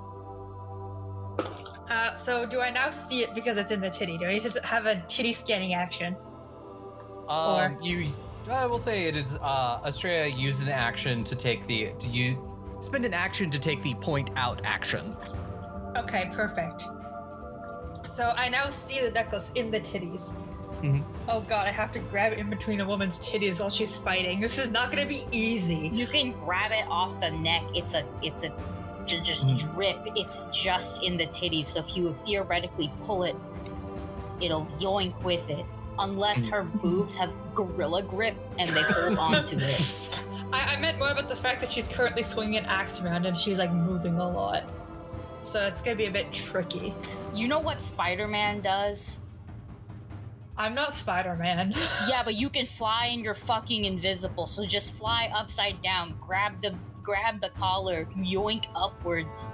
Uh, so do I now see it because it's in the titty? Do I need to have a titty scanning action? Um, Or- you, I will say it is. Uh, Estrella used an action to take the. To you spend an action to take the point out action. Okay, perfect. So I now see the necklace in the titties. Mhm. Oh god, I have to grab it in between a woman's titties while she's fighting. This is not gonna be easy. You can grab it off the neck. It's a, it's a, j- just Mm. drip. It's just in the titties. So if you theoretically pull it, it'll yoink with it. Unless her boobs have gorilla grip and they hold on to it. I, I meant more about the fact that she's currently swinging an axe around and she's like moving a lot. So it's gonna be a bit tricky. You know what Spider-Man does? I'm not Spider-Man. Yeah, but you can fly and you're fucking invisible. So just fly upside down, grab the grab the collar, yoink upwards.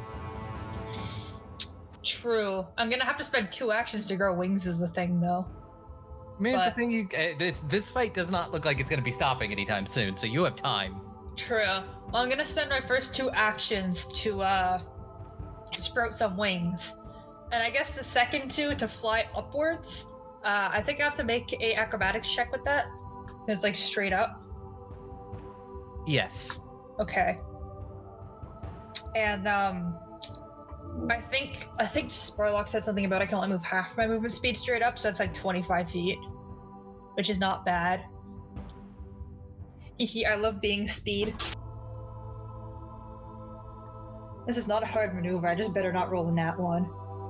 True. I'm gonna have to spend two actions to grow wings is the thing though. I mean, it's the But- thing. You, uh, this this fight does not look like it's going to be stopping anytime soon, so you have time. True. Well, I'm gonna spend my first two actions to uh sprout some wings. And I guess the second two to fly upwards. Uh, I think I have to make a acrobatics check with that. It's like straight up. Yes. Okay. And um I think I think Sparlock said something about I can only move half my movement speed straight up, so that's like twenty-five feet. Which is not bad. Hehe, I love being speed. This is not a hard maneuver, I just better not roll a nat one.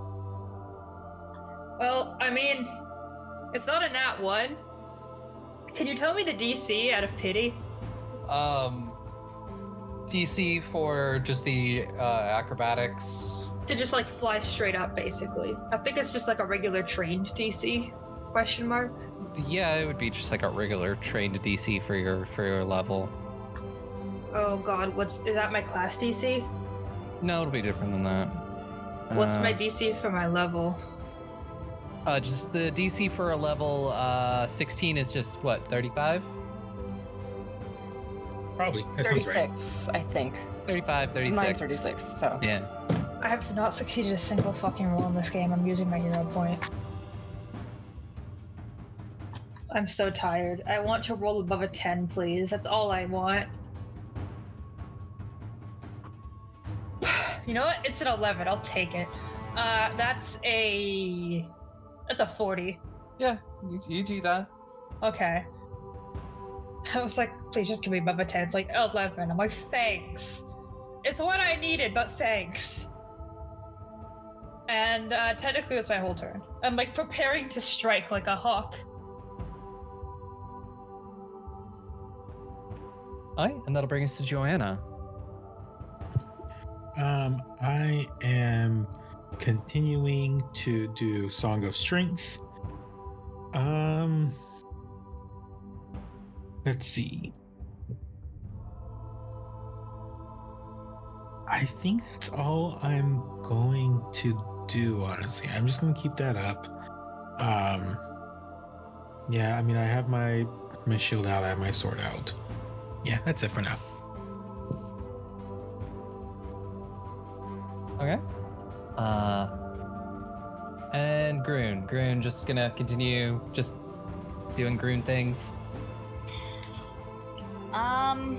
Well, I mean, it's not a nat one. Can you tell me the D C out of pity? Um, D C for just the uh, acrobatics. To just like fly straight up, basically. I think it's just like a regular trained D C? Question mark. Yeah, it would be just like a regular trained D C for your for your level. Oh god, what's is that my class D C? No, it'll be different than that. What's Uh, my D C for my level? Uh, just the D C for a level uh sixteen is just what, thirty-five? Probably. That sounds right. thirty-six, I think. thirty-five, thirty-six. Mine's thirty-six, so. Yeah. I have not succeeded a single fucking roll in this game. I'm using my hero point. I'm so tired. I want to roll above a ten, please. That's all I want. You know what? It's an eleven. I'll take it. Uh, that's a... That's a forty. Yeah, you, you do that. Okay. I was like, please just give me above a ten. It's like eleven. I'm like, thanks. It's what I needed, but thanks. And uh, technically, that's my whole turn. I'm like preparing to strike like a hawk. Alright, and that'll bring us to Joanna. Um, I am continuing to do Song of Strength. Um, let's see. I think that's all I'm going to do, honestly. I'm just gonna keep that up. Um, yeah, I mean, I have my my shield out, I have my sword out. Yeah, that's it for now. Okay. Uh, and Groon. Groon just gonna continue just doing Groon things. Um,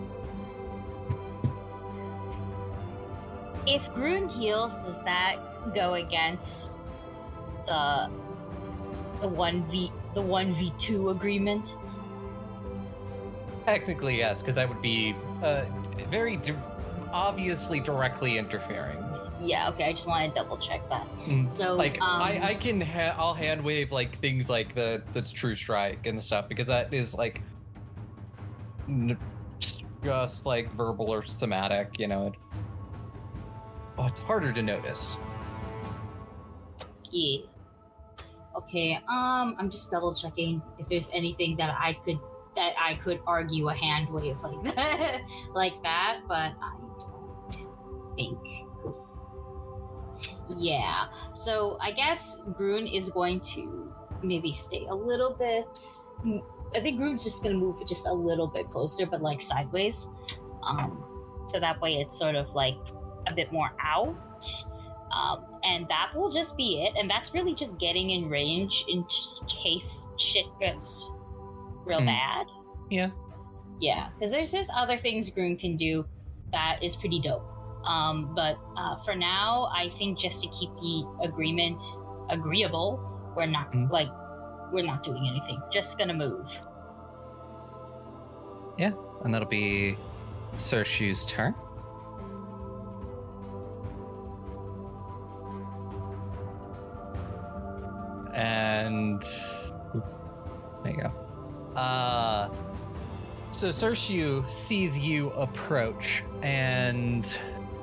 if Groon heals, does that go against the the one v the one v two agreement? Technically, yes, because that would be uh, very di- obviously directly interfering. Yeah. Okay. I just want to double check that. Mm, So, like um, I, I can ha- I'll hand wave like things like the the true strike and stuff because that is like n- just like verbal or somatic, you know. It, oh, it's harder to notice. Yeah. Okay. Um, I'm just double checking if there's anything that I could that I could argue a hand wave like that, like that, but I don't think. Yeah. So I guess Groon is going to maybe stay a little bit. I think Groon's just going to move just a little bit closer, but like sideways. Um, so that way it's sort of like a bit more out. Um, and that will just be it. And that's really just getting in range in case shit gets real Hmm. bad. Yeah. Yeah, because there's there's other things Groon can do that is pretty dope. Um, but uh, for now, I think just to keep the agreement agreeable, we're not Mhm. like we're not doing anything. Just gonna move. Yeah, and that'll be Sershu's turn. And there you go. Uh, so Sershu sees you approach, and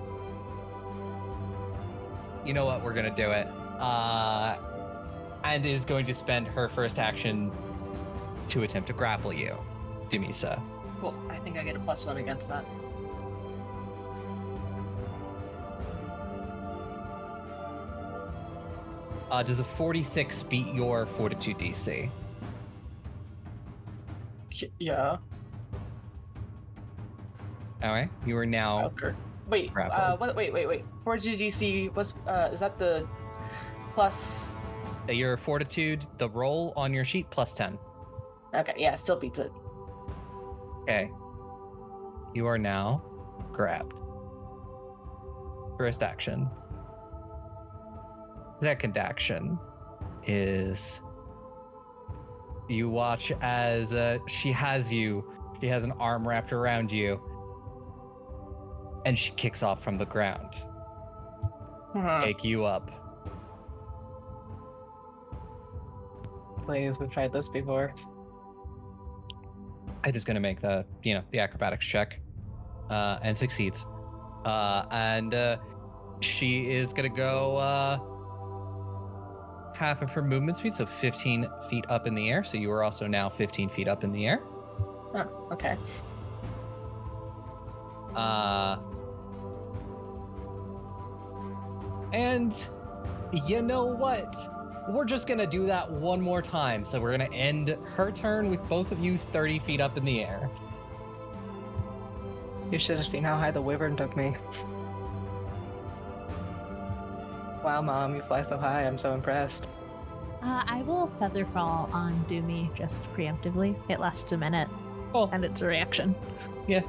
you know what? We're gonna do it. Uh, and is going to spend her first action to attempt to grapple you, Dumisa. Cool. I think I get a plus one against that. Uh, does a forty-six beat your Fortitude D C? Y- Yeah. All right, you are now. Oscar. Wait. Grapple. Uh. What, wait. Wait. Wait. four G D C. What's? Uh. Is that the plus? uh, Your Fortitude, the roll on your sheet, plus ten. Okay. Yeah. Still beats it. Okay. You are now grabbed. First action. Second action is you watch as uh, she has you. She has an arm wrapped around you, and she kicks off from the ground. Hmm. Take you up. Please, we've tried this before. I'm just gonna make the you know the acrobatics check, uh, and succeeds. Uh, and uh, she is gonna go uh, half of her movement speed, so fifteen feet up in the air. So you are also now fifteen feet up in the air. Oh. Okay. Uh, and you know what? We're just gonna do that one more time. So we're gonna end her turn with both of you thirty feet up in the air. You should have seen how high the wyvern took me. Wow, Mom, you fly so high. I'm so impressed. Uh, I will Featherfall on Doomy just preemptively. It lasts a minute, Cool. and it's a reaction. Yeah.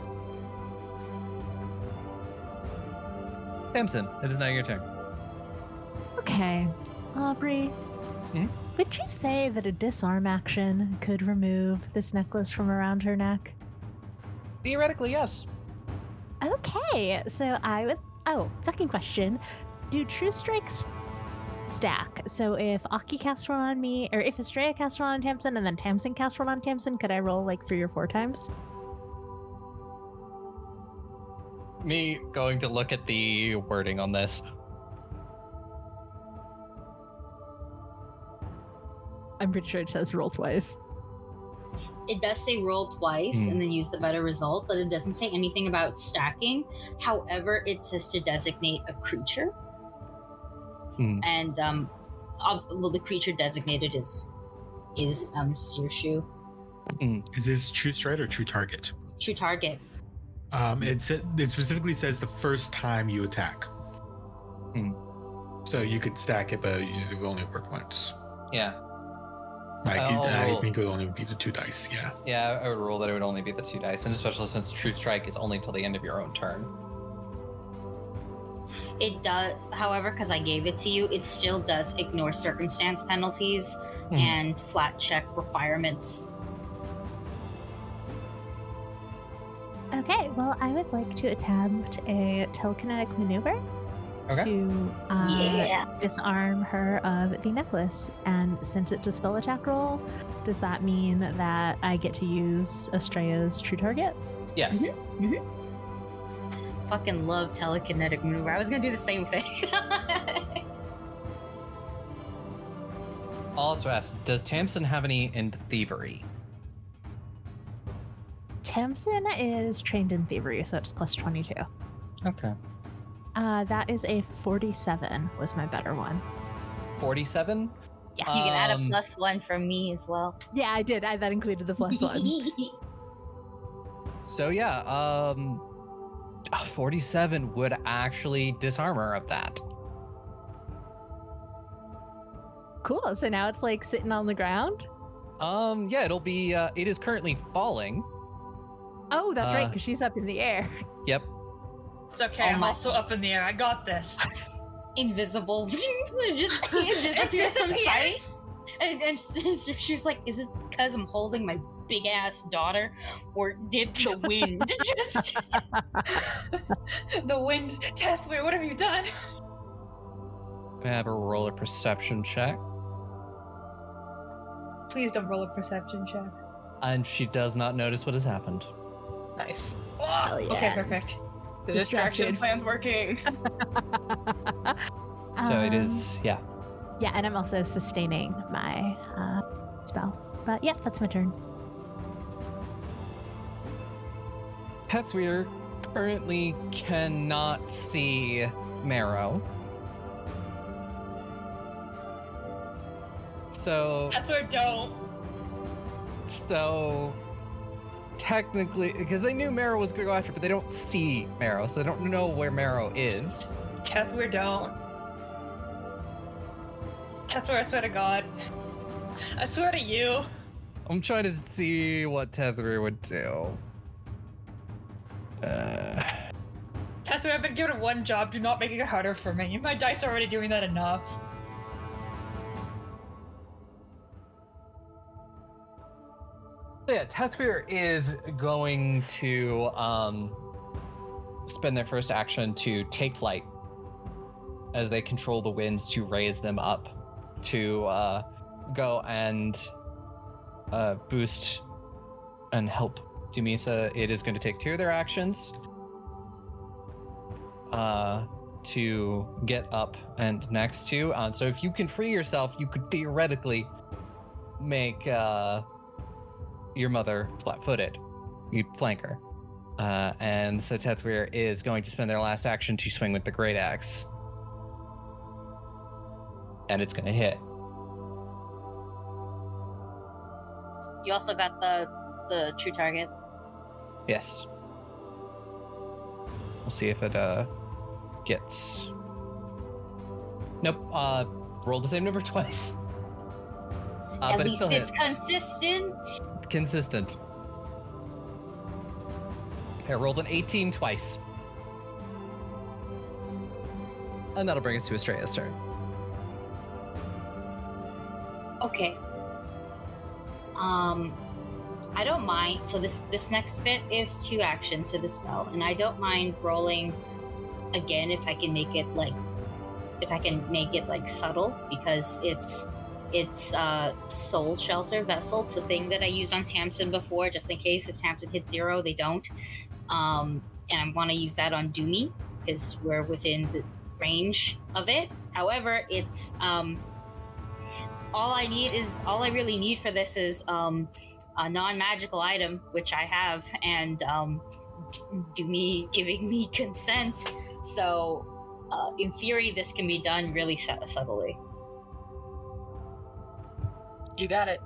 Tamsin, it is now your turn. Okay, Aubrey. Hmm? Would you say that a disarm action could remove this necklace from around her neck? Theoretically, yes. Okay, so I would. Oh, second question. Do True Strikes stack? So if Aki casts one on me, or if Estrella casts one on Tamsin, and then Tamsin casts one on Tamsin, could I roll like three or four times? Me going to look at the wording on this. I'm pretty sure it says roll twice. It does say roll twice Hmm. and then use the better result, but it doesn't say anything about stacking. However, it says to designate a creature. Hmm. And um of, well the creature designated is is um Sirshu. Is this true strike or true target? True target. Um, it sa- it specifically says the first time you attack. Hmm. So you could stack it, but it will only work once. Yeah. Like I'll it, I roll- think it would only be the two dice. Yeah. Yeah, I would rule that it would only be the two dice, and especially since True Strike is only till the end of your own turn. It does, however, because I gave it to you, it still does ignore circumstance penalties Hmm. and flat check requirements. Okay, well, I would like to attempt a telekinetic maneuver Okay. to uh, Yeah. disarm her of the necklace. And since it's a spell attack roll, does that mean that I get to use Estrella's true target? Yes. Fucking love telekinetic maneuver. I was gonna do the same thing. I'll also ask, does Tamsin have any in thievery? Tamsin is trained in thievery, so it's plus twenty-two. Okay. Uh, that is a forty-seven, was my better one. forty-seven? Yes. You can add a Um, plus one from me as well. Yeah, I did. I that included the plus one. So yeah, um forty-seven would actually disarm her of that. Cool. So now it's like sitting on the ground. Um yeah, it'll be uh it is currently falling. Oh, that's right, Uh, because she's up in the air. Yep. It's okay. Oh I'm my- also up in the air. I got this. Invisible. It just it disappears from sight. disappears. And, and she's like, is it because I'm holding my big ass daughter? Or did the wind just. The wind, Tethway, what have you done? I have a roll a perception check. Please don't roll a perception check. And she does not notice what has happened. Nice. Hell Okay, yeah. perfect. The distraction Distracted. plan's working. So it Um, is yeah. Yeah, and I'm also sustaining my uh, spell. But yeah, that's my turn. Petsweir currently cannot see Marrow. So Tethway, don't. So technically, because they knew Marrow was going to go after, but they don't see Marrow, so they don't know where Marrow is. Tethway, don't. Tethway, I swear to God. I swear to you. I'm trying to see what Tethry would do. Uh, Tethway, I've been given one job. Do not make it harder for me. My dice are already doing that enough. so yeah, Tethry is going to um, spend their first action to take flight as they control the winds to raise them up to uh, go and uh, boost and help Dumisa. It is going to take two of their actions uh, to get up and next to. Uh, so if you can free yourself, you could theoretically make uh, your mother flat-footed. You'd flank her. Uh, and so Tethweir is going to spend their last action to swing with the Great Axe. And it's going to hit. You also got the the true target. Yes. We'll see if it uh gets. Nope. Uh, roll the same number twice. Uh, At but it least still it's hits. consistent. Consistent. I rolled an eighteen twice. And that'll bring us to Estrella's turn. Okay. Um, I don't mind. So this this next bit is two actions to the spell, and I don't mind rolling again if I can make it like if I can make it like subtle, because it's it's uh soul shelter vessel. It's the thing that I used on Tamsin before, just in case if Tamsin hits zero, they don't. Um, and I want to use that on Doomy because we're within the range of it. However, it's um all I need is all I really need for this is um, a non-magical item, which I have, and um, do me giving me consent. So, uh, in theory, this can be done really su- subtly. You got it.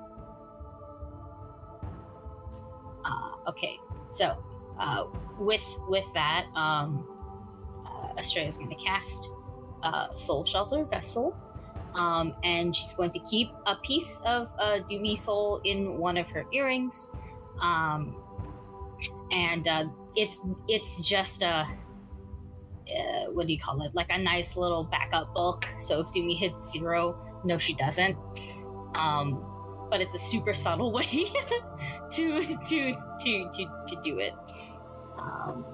Uh, okay, so uh, with with that, um, uh, Estrella's going to cast uh, Soul Shelter Vessel, um, and she's going to keep a piece of uh, Doomy Soul in one of her earrings, um, and uh, it's it's just a uh, what do you call it? Like a nice little backup bulk. So if Doomy hits zero, no, she doesn't. Um, but it's a super subtle way to to to to to do it. Um,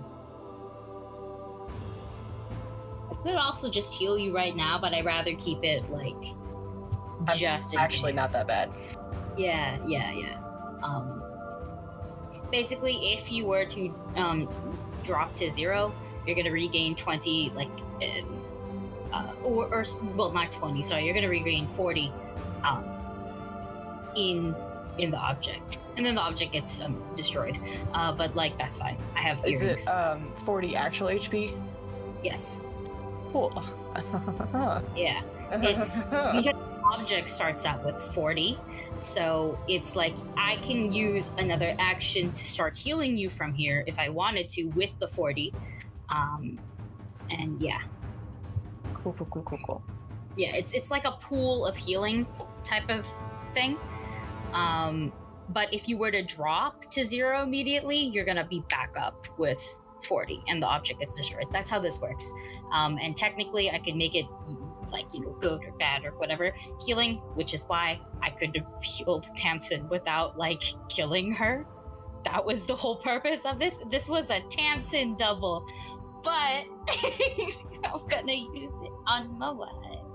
I could also just heal you right now, but I'd rather keep it like just in Actually, case. not that bad. Yeah, yeah, yeah. Um, basically, if you were to um, drop to zero, you're gonna regain twenty, like, um, uh, or, or well, not twenty. Sorry, you're gonna regain forty. Um, in in the object, and then the object gets um, destroyed, uh, but like that's fine. I have Is earrings. it um forty actual H P? Yes. Cool. Yeah, it's because the object starts out with forty, so it's like I can use another action to start healing you from here if I wanted to with the forty. Um and yeah, Cool, cool, cool, cool, cool. yeah, it's it's like a pool of healing t- type of thing. Um, but if you were to drop to zero immediately, you're gonna be back up with forty, and the object is destroyed. That's how this works. Um, and technically, I could make it like, you know, good or bad or whatever healing, which is why I could have healed Tamsin without like killing her. That was the whole purpose of this. This was a Tamsin double, but I'm gonna use it on my wife.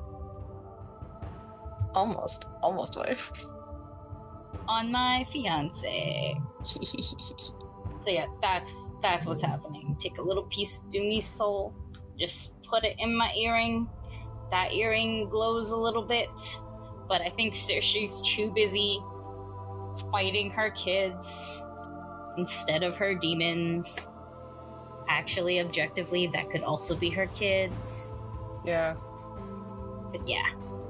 Almost, almost wife. On my fiance. So yeah, that's that's what's happening. Take a little piece of Doomy's soul, just put it in my earring. That earring glows a little bit, but I think Cersei's too busy fighting her kids instead of her demons. Actually, objectively, that could also be her kids. Yeah. But yeah.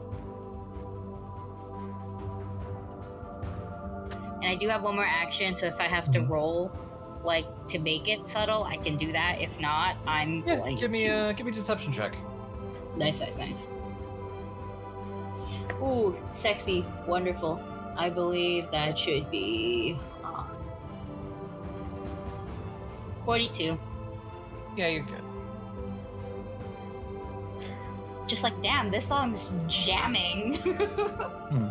And I do have one more action, so if I have to roll, like, to make it subtle, I can do that. If not, I'm Yeah, going give me to... a give me a deception check. Nice, nice, nice. Ooh, sexy, wonderful. I believe that should be... Uh, forty-two. Yeah, you're good. Just like, damn, this song's jamming. Hmm.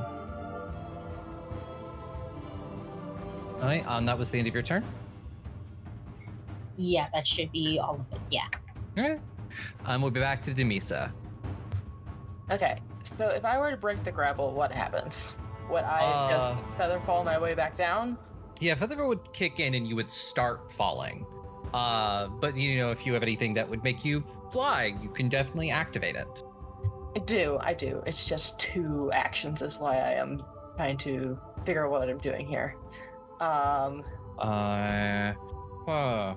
All right, um, that was the end of your turn. Yeah, that should be all of it, yeah. All right. Um, we'll be back to Demisa. Okay, so if I were to break the grapple, what happens? Would I Uh, just feather fall my way back down? Yeah, Featherfall would kick in and you would start falling. Uh, but you know, if you have anything that would make you fly, you can definitely activate it. I do, I do. It's just two actions is why I am trying to figure out what I'm doing here. Um, Uh, huh.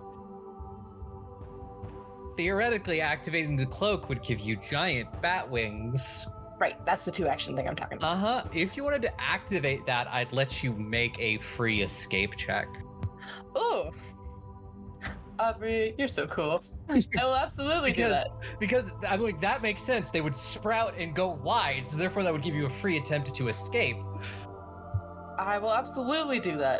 Theoretically, activating the cloak would give you giant bat wings. right, that's the two action thing I'm talking about. Uh-huh. If you wanted to activate that, I'd let you make a free escape check. Ooh! Aubrey, you're so cool. I will absolutely do Because, that. because I'm like, that makes sense. They would sprout and go wide, so therefore that would give you a free attempt to escape. I will absolutely do that.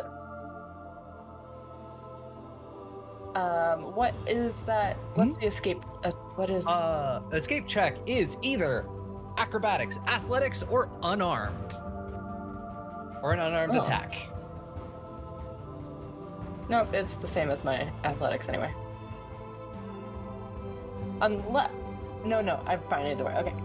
Um, what is that? What's the escape? Uh, what is? Uh, escape check is either acrobatics, athletics, or unarmed. Or an unarmed Oh. attack. Nope, it's the same as my athletics anyway. Unless, no, no, I'm fine either way. Okay.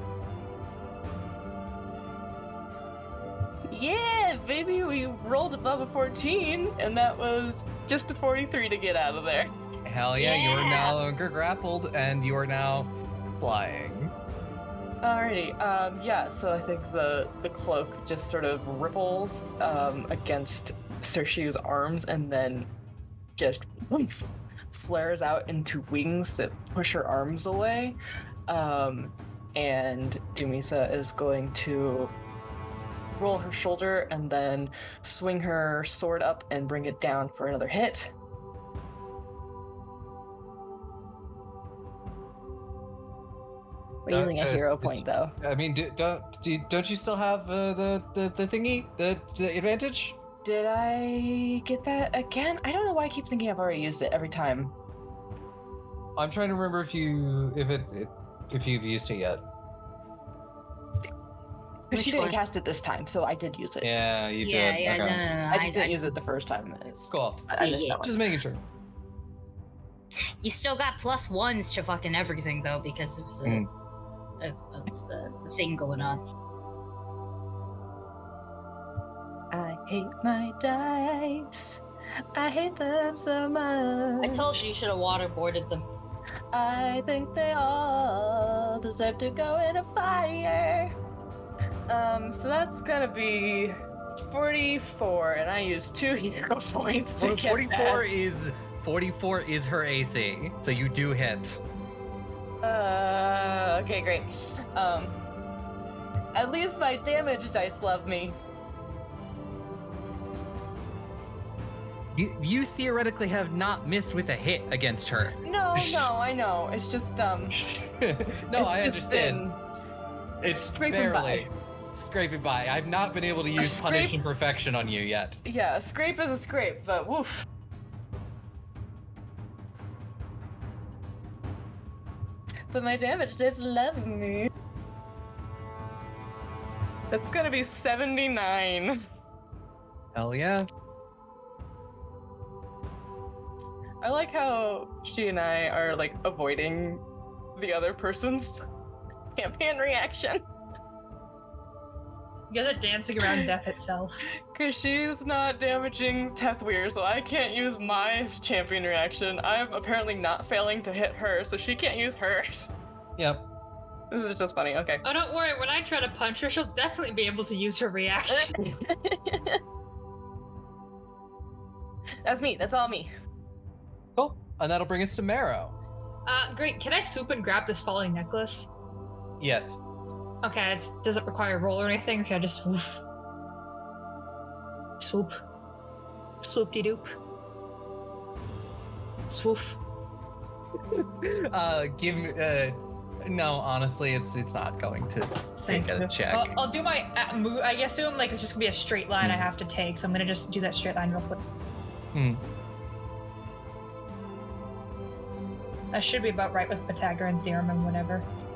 Yeah, baby, we rolled above a fourteen, and that was just a forty-three to get out of there. Hell yeah, you are Yeah. no longer grappled, and you are now flying. Alrighty. Um, yeah, so I think the, the cloak just sort of ripples um, against Sershiu's arms and then just flares out into wings that push her arms away. Um, and Dumisa is going to roll her shoulder and then swing her sword up and bring it down for another hit. We're Uh, using a uh, hero did point, you- though. I mean, do, don't do, don't you still have uh, the, the the thingy, the the advantage? Did I get that again? I don't know why I keep thinking I've already used it every time. I'm trying to remember if you if it, it if you've used it yet. But she Which didn't one? cast it this time, so I did use it. Yeah, you yeah, did. yeah, Okay. no, no, no. I just didn't I- use it the first time. It's, Cool. I, I missed Yeah, that one. Just making sure. You still got plus ones to fucking everything though because of the Mm. of, of the, the thing going on. I hate my dice. I hate them so much. I told you you should have waterboarded them. I think they all deserve to go in a fire. Um, so that's gonna be forty-four, and I used two hero points to get forty-four past. is forty-four is her A C, so you do hit. Uh, okay, great. Um, at least my damage dice love me. You you theoretically have not missed with a hit against her. No, no, I know. It's just um, no, it's I just understand. been It's scraping barely by. scraping by. I've not been able to use scrape- punish and perfection on you yet. Yeah, a scrape is a scrape, but woof. But my damage dice love me. That's gonna be seventy-nine. Hell yeah. I like how she and I are like avoiding the other person's campaign reaction. You guys are dancing around death itself. Because she's not damaging Tethweir, so I can't use my champion reaction. I'm apparently not failing to hit her, so she can't use hers. Yep. This is just funny, okay. Oh, don't worry. When I try to punch her, she'll definitely be able to use her reaction. That's me, that's all me. Cool. And that'll bring us to Marrow. Uh, great. Can I swoop and grab this falling necklace? Yes. Okay, it's, does it require a roll or anything? Or can I just woof? Swoop. Swoop-de-doop. Swoop. Uh, give me. Uh, no, honestly, it's it's not going to take Thank a you. check. I'll, I'll do my uh, move. I assume like it's just gonna be a straight line I Hmm. have to take, so I'm gonna just do that straight line real quick. Hmm. That should be about right with Pythagorean theorem and whatever.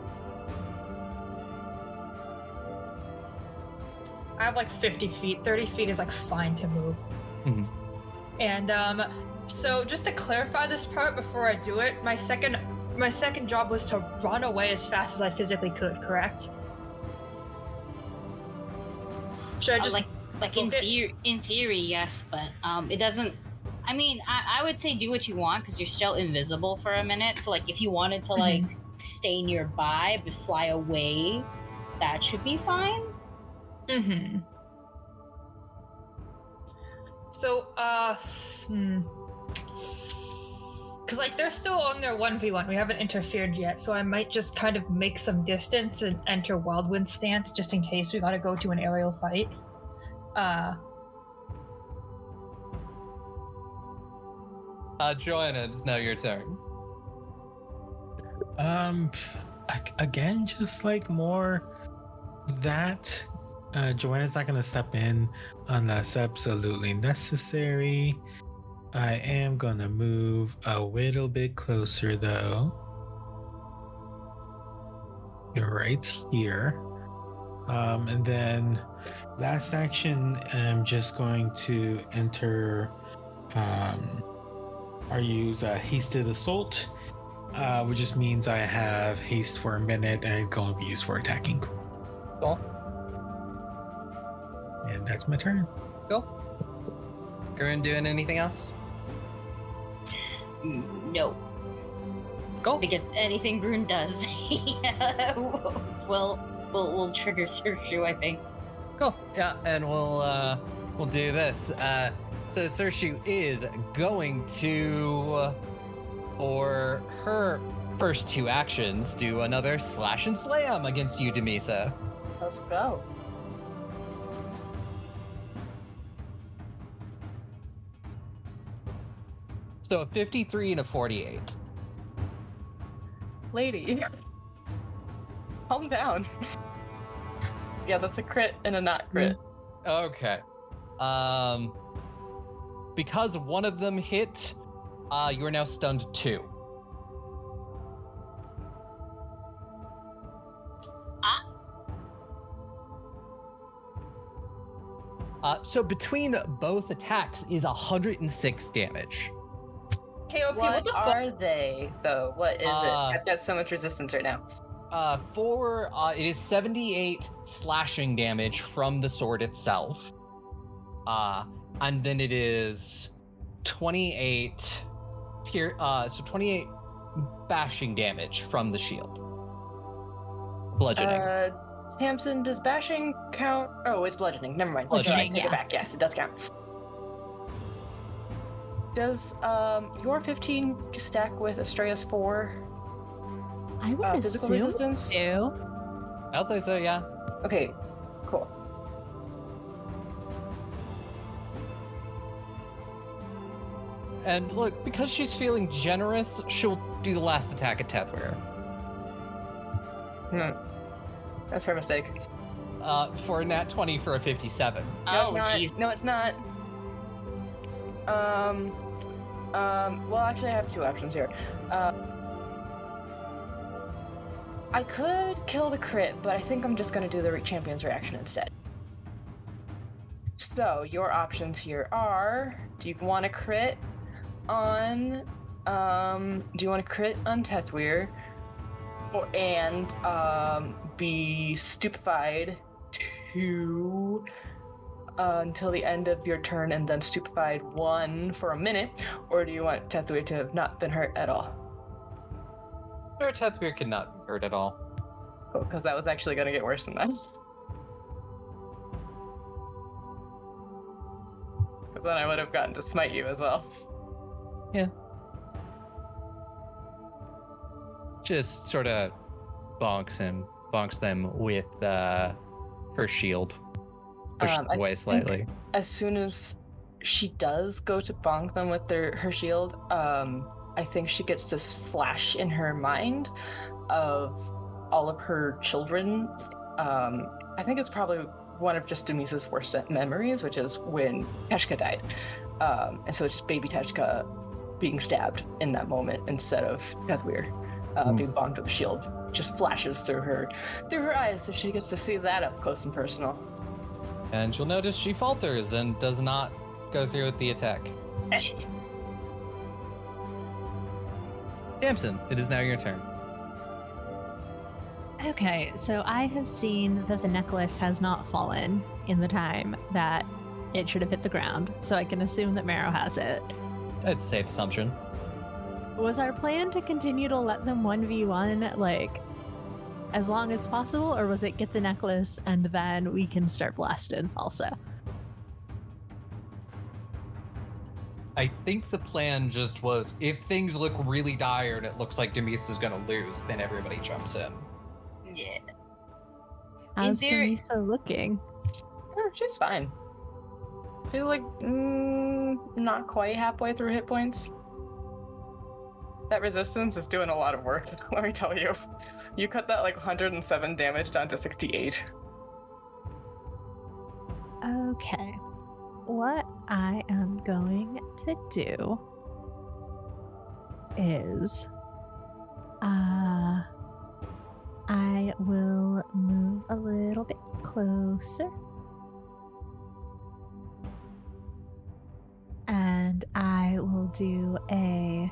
I have like fifty feet. thirty feet is like fine to move. Mhm. And um, so just to clarify this part before I do it, my second my second job was to run away as fast as I physically could. Correct? Should I Uh, just like like in Okay. theory, in theory, yes, but um, it doesn't. I mean, I, I would say do what you want because you're still invisible for a minute. So like, if you wanted to like stay nearby but fly away, that should be fine. Mm-hmm. So, uh, hmm. Because, like, they're still on their one v one. We haven't interfered yet, so I might just kind of make some distance and enter Wildwind stance just in case we gotta go to an aerial fight. Uh, Uh, Joanna, it's now your turn. Um, pff, ag- again, just like more that. Uh, Joanna's not gonna step in unless absolutely necessary. I am gonna move a little bit closer though. You're right here. Um, and then last action, I'm just going to enter um, or use a hasted assault, uh, which just means I have haste for a minute and it's going to be used for attacking. Cool. And that's my turn. Cool. Gurren doing anything else? Mm, No. Cool. Because anything Grun does yeah, will, will will trigger Sershu, I think. Cool. Yeah, and we'll uh, we'll do this. Uh, so Sershu is going to, for her first two actions, do another slash and slam against you, Demisa. Let's go. So a fifty-three and a forty-eight. Lady. Calm down. Yeah, that's a crit and a not crit. Okay. Um, because one of them hit, uh, you are now stunned two. Ah. Uh, so between both attacks is one hundred six damage. K O P, what, What the fuck? are they, though? What is Uh, it? I've got so much resistance right now. Uh, for uh, it is seventy-eight slashing damage from the sword itself. Uh, and then it is twenty-eight pier- uh, so twenty-eight bashing damage from the shield. Bludgeoning. Uh, Tamsin, does bashing count? Oh, it's bludgeoning. Never mind. Bludgeoning, Take yeah. it back. Yes, it does count. Does um your fifteen stack with Estrella's four I would uh, assume physical resistance? so. I'll say so, yeah. Okay, cool. And look, because she's feeling generous, she'll do the last attack at Tethwir. Hmm. That's her mistake. Uh, for a nat twenty for a fifty-seven. No, it's Oh, not. jeez. No, it's not. Um, um, well, actually, I have two options here. Uh, I could kill the crit, but I think I'm just going to do the re- champion's reaction instead. So, your options here are, do you want to crit on, um, do you want to crit on Tethwir, or, and, um, be stupefied to uh, until the end of your turn and then stupefied one for a minute, or do you want Tethwir to have not been hurt at all? Or Tethwir could not hurt at all. Cool, because that was actually going to get worse than that. Because then I would have gotten to smite you as well. Yeah. Just sort of bonks him, bonks them with uh, her shield. Pushed Um, I away think- slightly. As soon as she does go to bonk them with their her shield, um, I think she gets this flash in her mind of all of her children. Um, I think it's probably one of just Demisa's worst memories, which is when Teshka died. Um, and so it's just baby Teshka being stabbed in that moment instead of Tethwir uh, Mm. being bonked with a shield. Just flashes through her through her eyes, so she gets to see that up close and personal. And you'll notice she falters and does not go through with the attack. Damson, it is now your turn. Okay, so I have seen that the necklace has not fallen in the time that it should have hit the ground, so I can assume that Marrow has it. It's a safe assumption. Was our plan to continue to let them one v one, like, as long as possible, or was it get the necklace and then we can start blasting also? I think the plan just was, if things look really dire and it looks like Demisa's gonna lose, then everybody jumps in. Yeah. How's theory- Denisa looking? Oh, she's fine. She's like mm, not quite halfway through hit points. That resistance is doing a lot of work, let me tell you. You cut that like one hundred seven damage down to sixty-eight. Okay. What I am going to do is uh I will move a little bit closer. And I will do a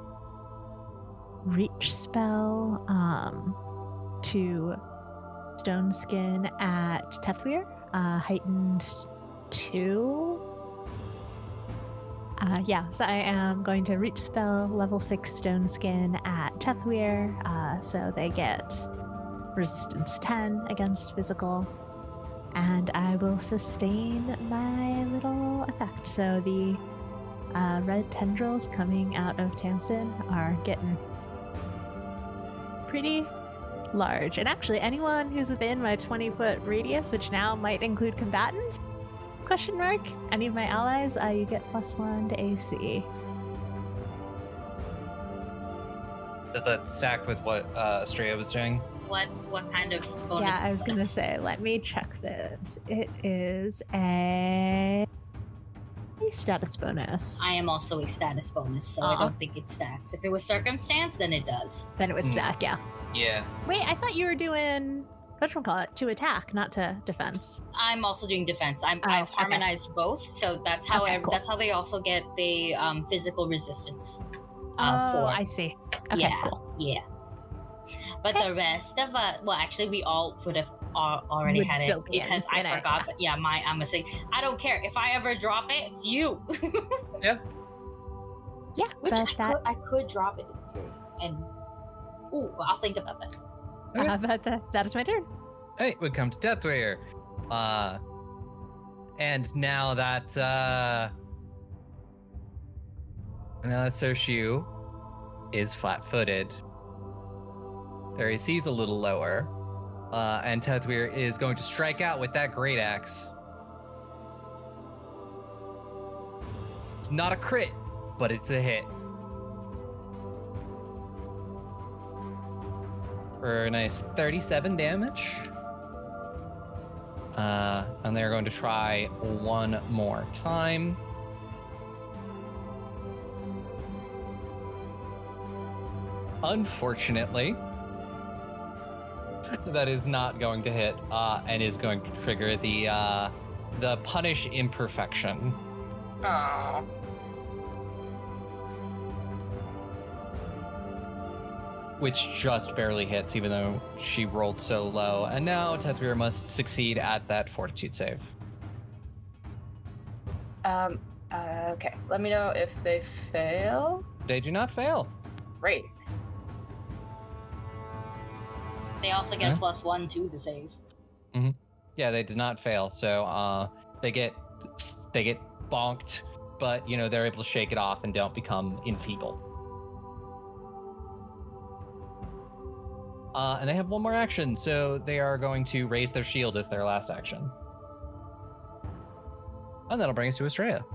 reach spell um to stone skin at Tethwir, uh heightened two. Uh, yeah, so I am going to reach spell level six stone skin at Tethweir, uh, so they get resistance ten against physical, and I will sustain my little effect. So the uh, red tendrils coming out of Tamsin are getting pretty large. And actually, anyone who's within my twenty foot radius, which now might include combatants, question mark, any of my allies, uh, you get plus one to A C. Does that stack with what uh, Estrella was doing? What what kind of bonus? Yeah, I is was gonna this? say, let me check this. It is a, a status bonus. I am also a status bonus, so I Uh-uh. don't think it stacks. If it was circumstance, then it does. Then it would Mm. stack, yeah. Yeah. Wait, I thought you were doing, whatchamacallit, to attack, not to defense. I'm also doing defense. I'm, Oh, I've okay. harmonized both, so that's how Okay, I, cool. that's how they also get the um, physical resistance. Uh, oh, for I see. Okay, yeah, cool. yeah. But Okay. the rest of uh, well, actually, we all would have al- already Would had still it be in because I in it, forgot. yeah. But yeah, my I'm gonna say I don't care if I ever drop it. It's you. Yeah, Which but I that, could I could drop it in theory, and ooh, I'll think about that. Okay. uh, but that, that is my turn. Hey, we come to Deathweir. Uh, and now that, uh, now that Soshu is flat-footed, their A C is a little lower, uh, and Deathweir is going to strike out with that great axe. It's not a crit, but it's a hit. For a nice thirty-seven damage. Uh, and they're going to try one more time. Unfortunately, that is not going to hit, uh, and is going to trigger the uh, the punish imperfection. Oh. Which just barely hits, even though she rolled so low. And now Tethweir must succeed at that fortitude save. Um. Uh, okay. Let me know if they fail. They do not fail. Great. They also get Huh? a plus one to the save. Yeah, they did not fail. So uh, they get they get bonked, but you know they're able to shake it off and don't become enfeebled. Uh, and they have one more action, so they are going to raise their shield as their last action. And that'll bring us to Estrella.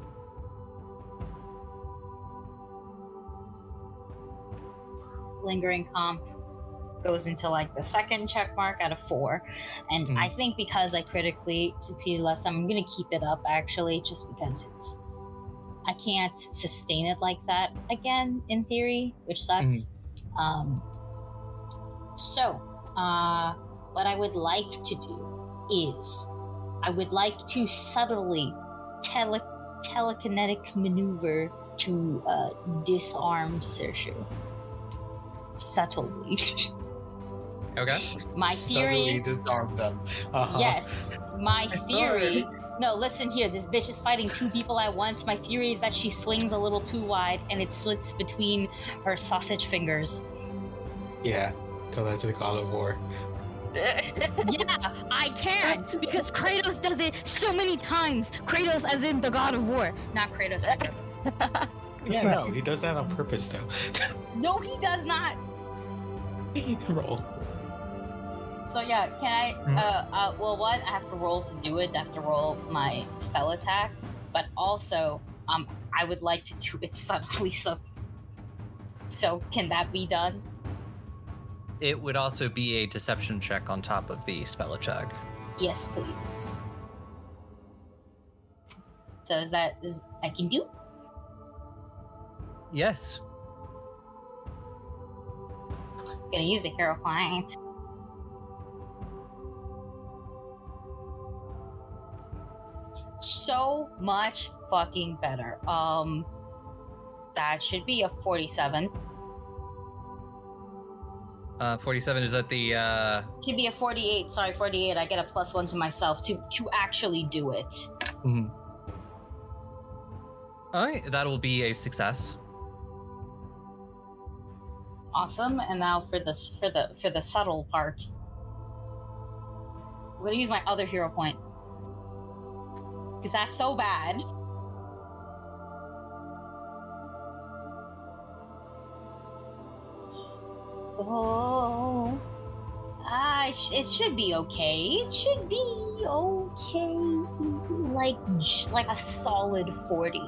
Lingering comp goes into like the second check mark out of four, and Mhm. I think because I critically succeeded last time, I'm gonna keep it up actually, just because it's I can't sustain it like that again in theory, which sucks. Um, so, uh, what I would like to do is I would like to subtly tele telekinetic maneuver to uh, disarm Sershu. Subtly. Okay. My Subtly theory. disarm them. Uh-huh. Yes, my My theory. No, listen here. This bitch is fighting two people at once. My theory is that she swings a little too wide and it slips between her sausage fingers. Yeah. Tell that to the God of War. Yeah, I can because Kratos does it so many times. Kratos, as in the God of War, not Kratos. Yeah, no, he does that on purpose though. No, he does not. Roll. So yeah, can I? Mhm. Uh, uh, well, one, I have to roll to do it. I have to roll my spell attack, but also, um, I would like to do it subtly. So, so can that be done? It would also be a deception check on top of the spell check. Yes, please. So is that is I can do? Yes. Gonna use a hero point. So much fucking better. Um, that should be a forty-seven. Uh, forty-seven is that the uh, Should be a forty-eight. Sorry, forty-eight. I get a plus one to myself to to actually do it. mhm. All right, that'll be a success. Awesome. And now for this for the for the subtle part. I'm gonna use my other hero point. Because that's so bad. Oh. Ah, it should be okay. It should be okay. Like, like a solid forty.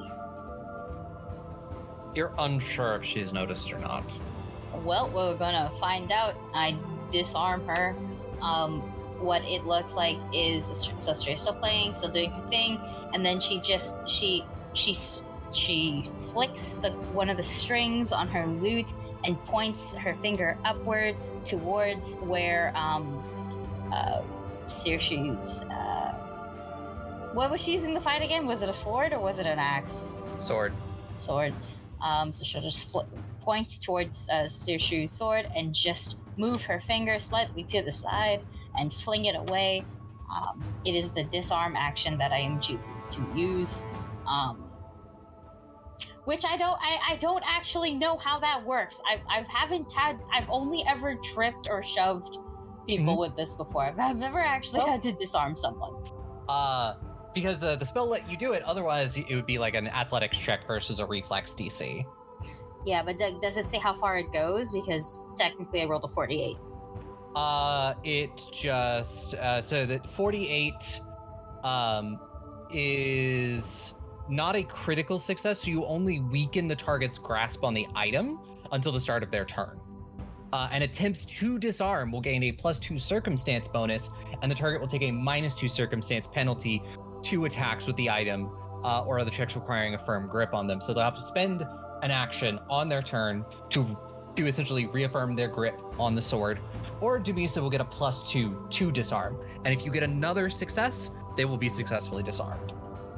You're unsure if she's noticed or not. Well, we're gonna find out. I disarm her. Um, what it looks like is so Straya's still playing, still doing her thing, and then she just she she she flicks the one of the strings on her lute and points her finger upward towards where um uh Saoirse's uh what was she using to fight again? Was it a sword or was it an axe? Sword. Sword. Um, so she'll just fl- point towards uh, Saoirse's sword and just move her finger slightly to the side and fling it away. Um, it is the disarm action that I am choosing to use. Um, which I don't, I, I don't actually know how that works. I, I haven't had, I've only ever tripped or shoved people Mhm. with this before. I've, I've never actually Well- had to disarm someone. Uh, because uh, the spell let you do it. Otherwise, it would be like an athletics check versus a reflex D C. Yeah, but d- does it say how far it goes? Because technically I rolled a forty-eight. Uh, it just uh, so that forty-eight um is not a critical success. So you only weaken the target's grasp on the item until the start of their turn. Uh, and attempts to disarm will gain a plus two circumstance bonus, and the target will take a minus two circumstance penalty to attacks with the item uh, or other checks requiring a firm grip on them. So they'll have to spend an action on their turn to to essentially reaffirm their grip on the sword, or Dumisa will get a plus two to disarm. And if you get another success, they will be successfully disarmed.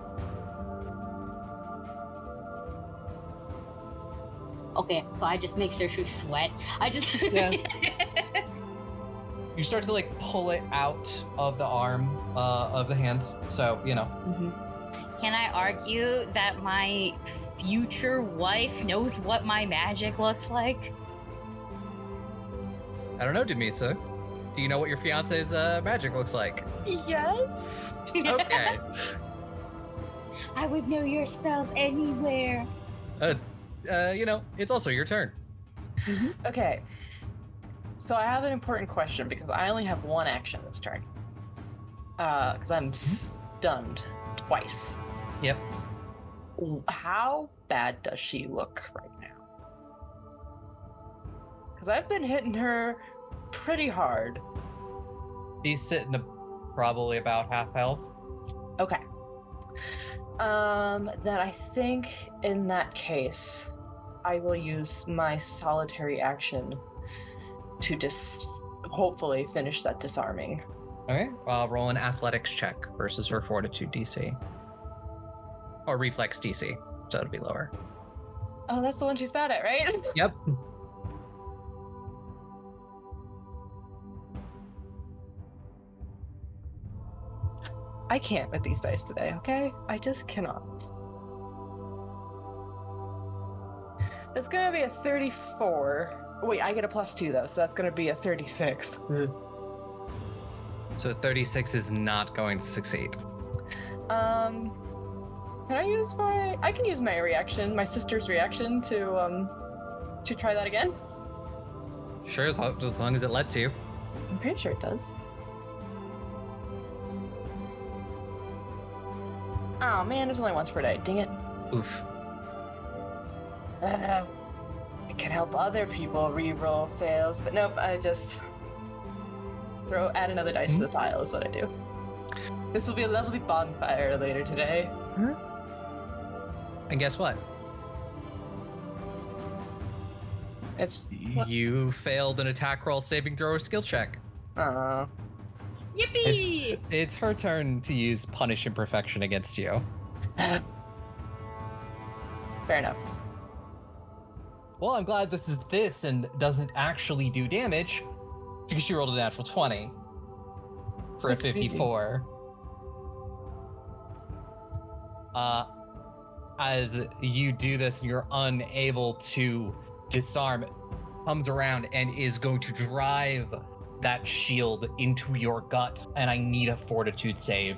Okay, so I just make Saoirse sweat. I just Yeah. You start to like pull it out of the arm uh, of the hand. So, you know. Mhm. Can I argue that my future wife knows what my magic looks like? I don't know, Dumisa. Do you know what your fiance's uh, magic looks like? Yes. Okay. I would know your spells anywhere. uh, uh, you know, it's also your turn. Okay. So I have an important question because I only have one action this turn. Uh, because I'm stunned twice. Yep. How bad does she look right now? Because I've been hitting her pretty hard. He's sitting a, probably about half health. Okay. Um, then I think in that case, I will use my solitary action to dis- hopefully finish that disarming. All right. Uh, roll an athletics check versus her fortitude D C. Or reflex D C. So it'll be lower. Oh, that's the one she's bad at, right? Yep. I can't with these dice today, okay? I just cannot. It's gonna be a thirty-four. Wait, I get a plus two though, so that's gonna be a thirty-six. So thirty-six is not going to succeed. Um, can I use my? I can use my reaction, my sister's reaction, to um, to try that again. Sure, as long as, long as it lets you. I'm pretty sure it does. Oh man, there's only once per day. Dang it. Oof. Uh, I can help other people re-roll fails, but nope. I just throw add another dice to the pile is what I do. This will be a lovely bonfire later today. And guess what? It's You failed an attack roll, saving throw, or skill check. uh Yippee! It's, it's her turn to use Punish Imperfection against you. fair enough. Well, I'm glad this is this and doesn't actually do damage because she rolled a natural twenty for a Okay. fifty-four. Uh, as you do this and you're unable to disarm, comes around and is going to drive that shield into your gut, and I need a fortitude save.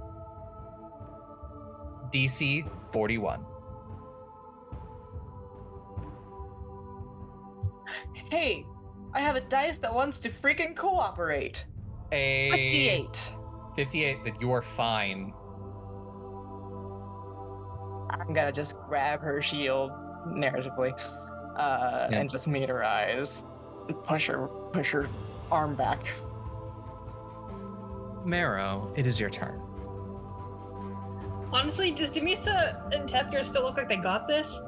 D C forty-one. Hey, I have a dice that wants to freaking cooperate. A fifty-eight. fifty-eight, that you are fine. I'm gonna just grab her shield narratively, uh, Yeah. and just meet her eyes, push her, push her arm back. Marrow, it is your turn. Honestly, does Demisa and Tethra still look like they got this?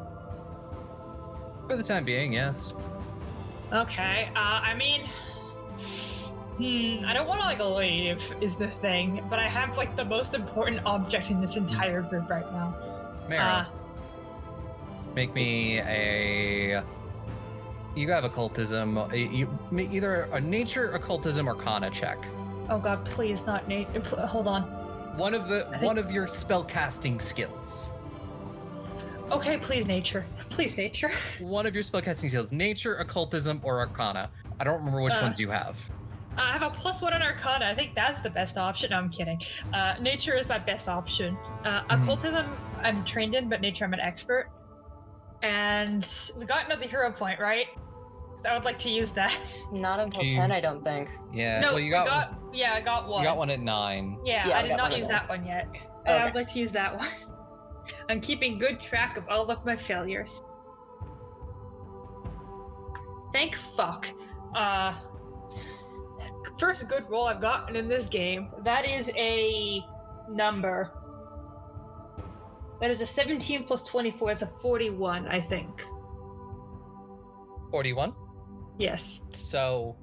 For the time being, yes. Okay, uh, I mean, hmm, I don't want to like leave is the thing, but I have like the most important object in this entire group right now. Marrow, Uh, make me a. You have occultism. uh, You either a nature, occultism, or Kana check. oh god, please not Nate. pl- Hold on. One of the I think- one of your spell casting skills. Okay, please nature. Please nature. One of your spell casting skills: nature, occultism, or arcana. I don't remember which Uh, ones you have. I have a plus one on Arcana. I think that's the best option. No, I'm kidding. Uh, nature is my best option. Uh, Mhm. Occultism, I'm trained in, but nature, I'm an expert. And we got another hero point, right? 'Cause I would like to use that. Not until Do you- ten, I don't think. Yeah. no, well, you we got, got, yeah, I got one. you got one at nine. Yeah, Yeah, I I did got not one of use them. that one yet. And I Okay. would like to use that one. I'm keeping good track of all of my failures. Thank fuck. Uh, first good roll I've gotten in this game. That is a number. That is a seventeen plus twenty-four. That's a forty-one, I think. Forty-one. Yes. So,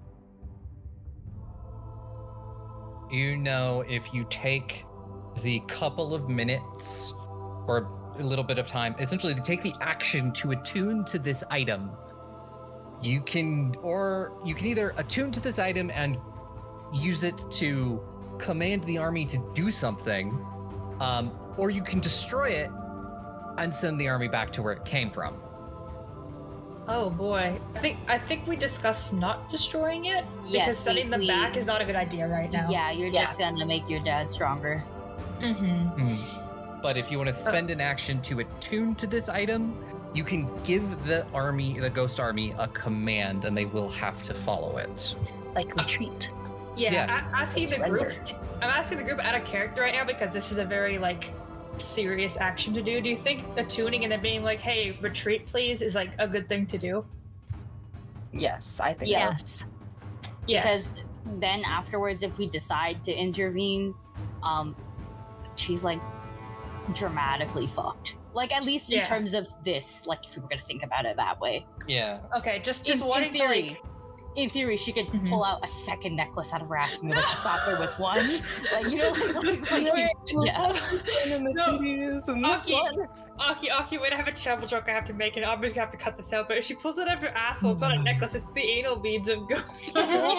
you know, if you take the couple of minutes or a little bit of time, essentially to take the action to attune to this item, you can, or you can either attune to this item and use it to command the army to do something, um, or you can destroy it and send the army back to where it came from. Oh boy. I think I think we discussed not destroying it because Yes, we- sending them we- back is not a good idea right now. Yeah, you're Yeah. just gonna make your dad stronger. Mm-hmm. But if you want to spend an action to attune to this item, you can give the army, the ghost army, a command, and they will have to follow it. Like retreat. Yeah, Yeah. I'm asking the group. I'm asking the group out of character right now because this is a very like serious action to do. Do you think attuning and then being like, "Hey, retreat, please," is like a good thing to do? Yes, I think Yeah. so. Yes. Yes. Because then afterwards, if we decide to intervene, um, she's like dramatically fucked. Like at least in Yeah. terms of this, like if we were gonna think about it that way. Yeah. Okay, just just in, wanting in theory, to like. in theory, she could Mhm. pull out a second necklace out of her ass and be like, she thought there was one. Like you know, like, like, like Wait, yeah. And the No. titties and the Aki, blood. Aki, Aki, wait, I have a terrible joke I have to make, and I'm just gonna have to cut this out. But if she pulls it out of her asshole, it's not a necklace, it's the anal beads of Ghost.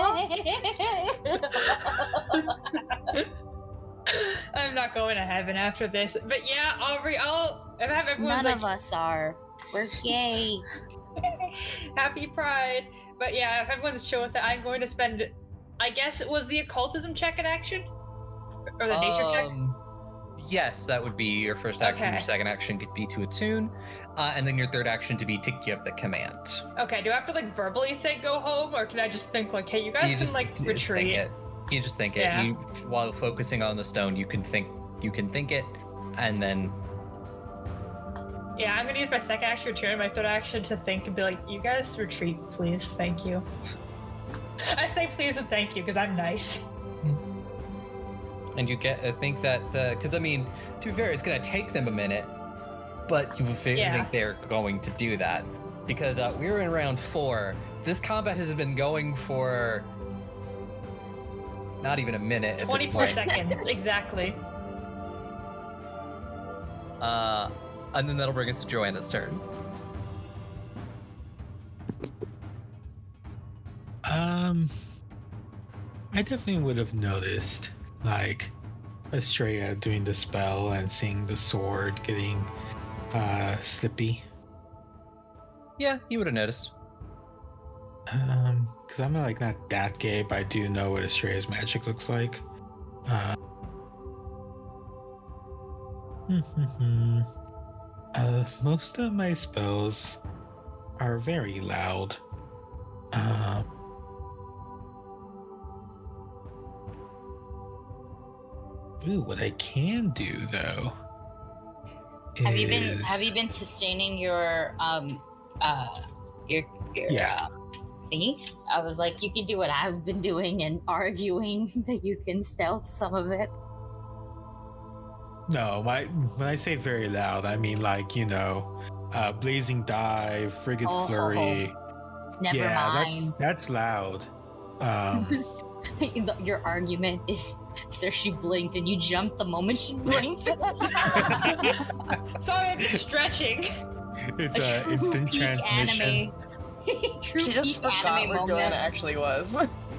I'm not going to heaven after this. But yeah, Aubrey, I'll if I have everyone's None like of us are. We're gay. happy pride. But yeah, if everyone's chill with it, I'm going to spend I guess it was the occultism check in action? Or the nature check? Um, Yes, that would be your first action. Your Okay. second action could be to attune, uh, and then your third action to be to give the command. Okay, do I have to like verbally say go home, or can I just think like, hey, you guys you can just, like you just retreat? think it. You just think Yeah. it. You, while focusing on the stone, you can think. You can think it, and then Yeah, I'm gonna use my second action to turn my third action to think and be like, you guys retreat, please, thank you. I say please and thank you because I'm nice. and you get uh, think that because I mean, to be fair, it's gonna take them a minute, but you fi- Yeah. think they're going to do that because uh, we're in round four. This combat has been going for not even a minute at this twenty-four point. seconds, exactly. Uh, and then that'll bring us to Joanna's turn. Um, I definitely would have noticed, like, Estrella doing the spell and seeing the sword getting uh, Slippy? Yeah, you would have noticed. Um, because I'm like not that gay, but I do know what Estrella's magic looks like. Uh, uh, most of my spells are very loud. Um, ooh, what I can do though. Have you been is- Have you been sustaining your um uh your your Yeah. uh, thingy? I was like, you can do what I've been doing and arguing that you can stealth some of it. No, my when I say very loud, I mean like you know, uh, blazing dive, frigate Oh, flurry. Never yeah, mind. that's that's loud. Um, Your argument is, sir, she blinked and you jumped the moment she blinked. Sorry, I'm just stretching. it's A a true instant peak transmission. anime. True She just peak forgot anime where moment. Joanna actually was.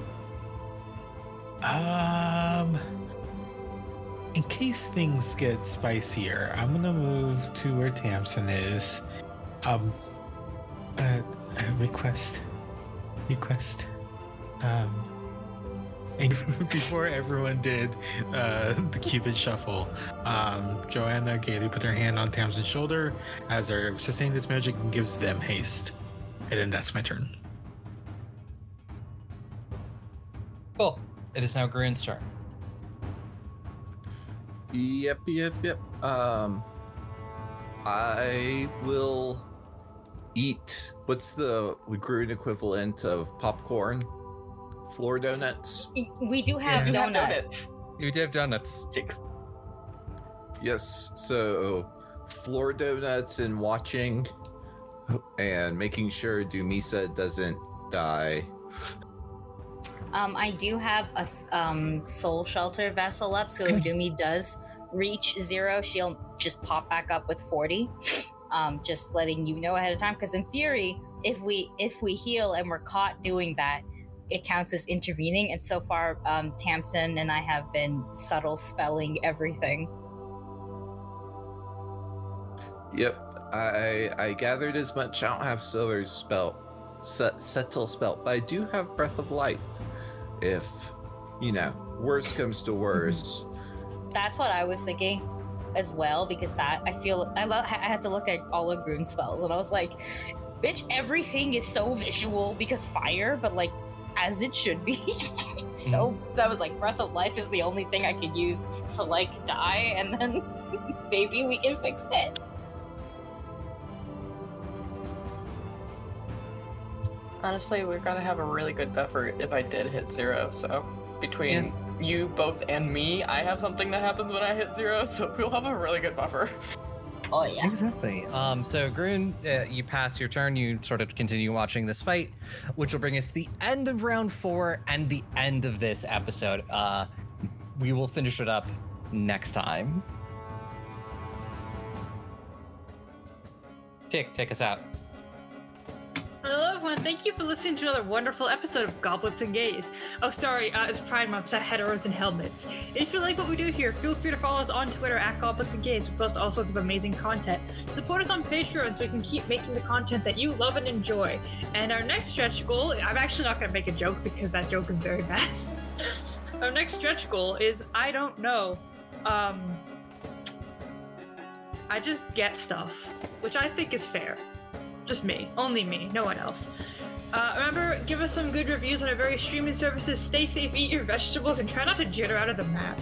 Um, in case things get spicier, I'm gonna move to where Tamsin is. Um, uh, uh, request, request. Um, and before everyone did uh, the Cupid shuffle, um, Joanna gaily put her hand on Tamsin's shoulder as her sustain this magic and gives them haste. And then that's my turn. Cool. It is now Groon's turn. Yep, yep, yep. Um, I will eat. What's the Groon equivalent of popcorn? Floor donuts. We do have You donuts. have donuts. You do have donuts. Jinx. Yes. So floor donuts and watching, and making sure Dumisa doesn't die. Um, I do have a th- um, soul shelter vessel up, so if Doomy does reach zero, she'll just pop back up with forty. Um, just letting you know ahead of time, because in theory, if we if we heal and we're caught doing that, it counts as intervening. And so far, um, Tamsin and I have been subtle spelling everything. Yep. I I gathered as much. I don't have Silver's spell, set, settle spell, but I do have Breath of Life. If, you know, worse comes to worse. That's what I was thinking as well, because that I feel I, lo- I had to look at all of Groon's spells, and I was like, bitch, everything is so visual because fire, but like as it should be. So that was like Breath of Life is the only thing I could use to like die, and then maybe we can fix it. Honestly, we're gonna have a really good buffer if I did hit zero. So between you both and me, I have something that happens when I hit zero, so we'll have a really good buffer. Oh yeah. Exactly. Um, so Groon, uh, you pass your turn. You sort of continue watching this fight, which will bring us to the end of round four and the end of this episode. Uh, we will finish it up next time. Tick, take us out. Hello everyone, thank you for listening to another wonderful episode of Goblets and Gays. Oh sorry, uh, it's Pride Month, so heteros and helmets. If you like what we do here, feel free to follow us on Twitter at Goblets and Gays. We post all sorts of amazing content. Support us on Patreon so we can keep making the content that you love and enjoy. And our next stretch goal, I'm actually not going to make a joke because that joke is very bad. Our next stretch goal is, I don't know, um, I just get stuff, which I think is fair. Just me. Only me. No one else. Uh, remember, give us some good reviews on our various streaming services. Stay safe, eat your vegetables, and try not to jitter out of the map.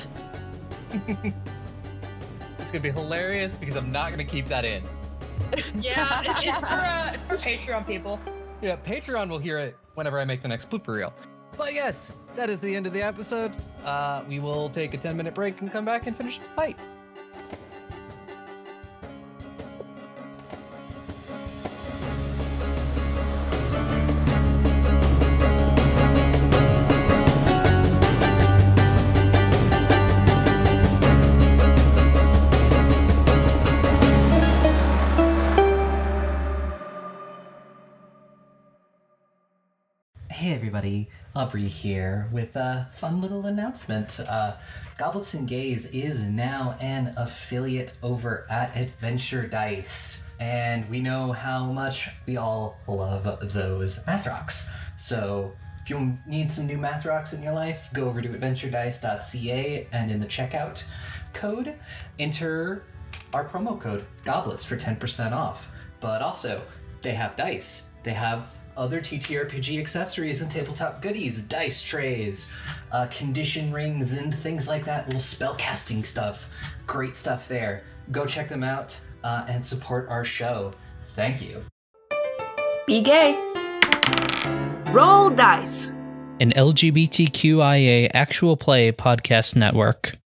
It's gonna be hilarious because I'm not gonna keep that in. Yeah, it's, it's for uh, it's for Patreon people. Yeah, Patreon will hear it whenever I make the next blooper reel. But yes, that is the end of the episode. Uh, we will take a ten minute break and come back and finish the fight. hey everybody, Aubrey here with a fun little announcement. Uh, Goblets and Gaze is now an affiliate over at Adventure Dice, and we know how much we all love those math rocks. So if you need some new math rocks in your life, go over to adventure dice dot c a and in the checkout code, enter our promo code GOBLETS for ten percent off. But also, they have dice. They have other T T R P G accessories and tabletop goodies, dice trays, uh, condition rings, and things like that, little spell casting stuff. Great stuff there. Go check them out uh, and support our show. Thank you. Be gay. Roll dice. An L G B T Q I A actual play podcast network.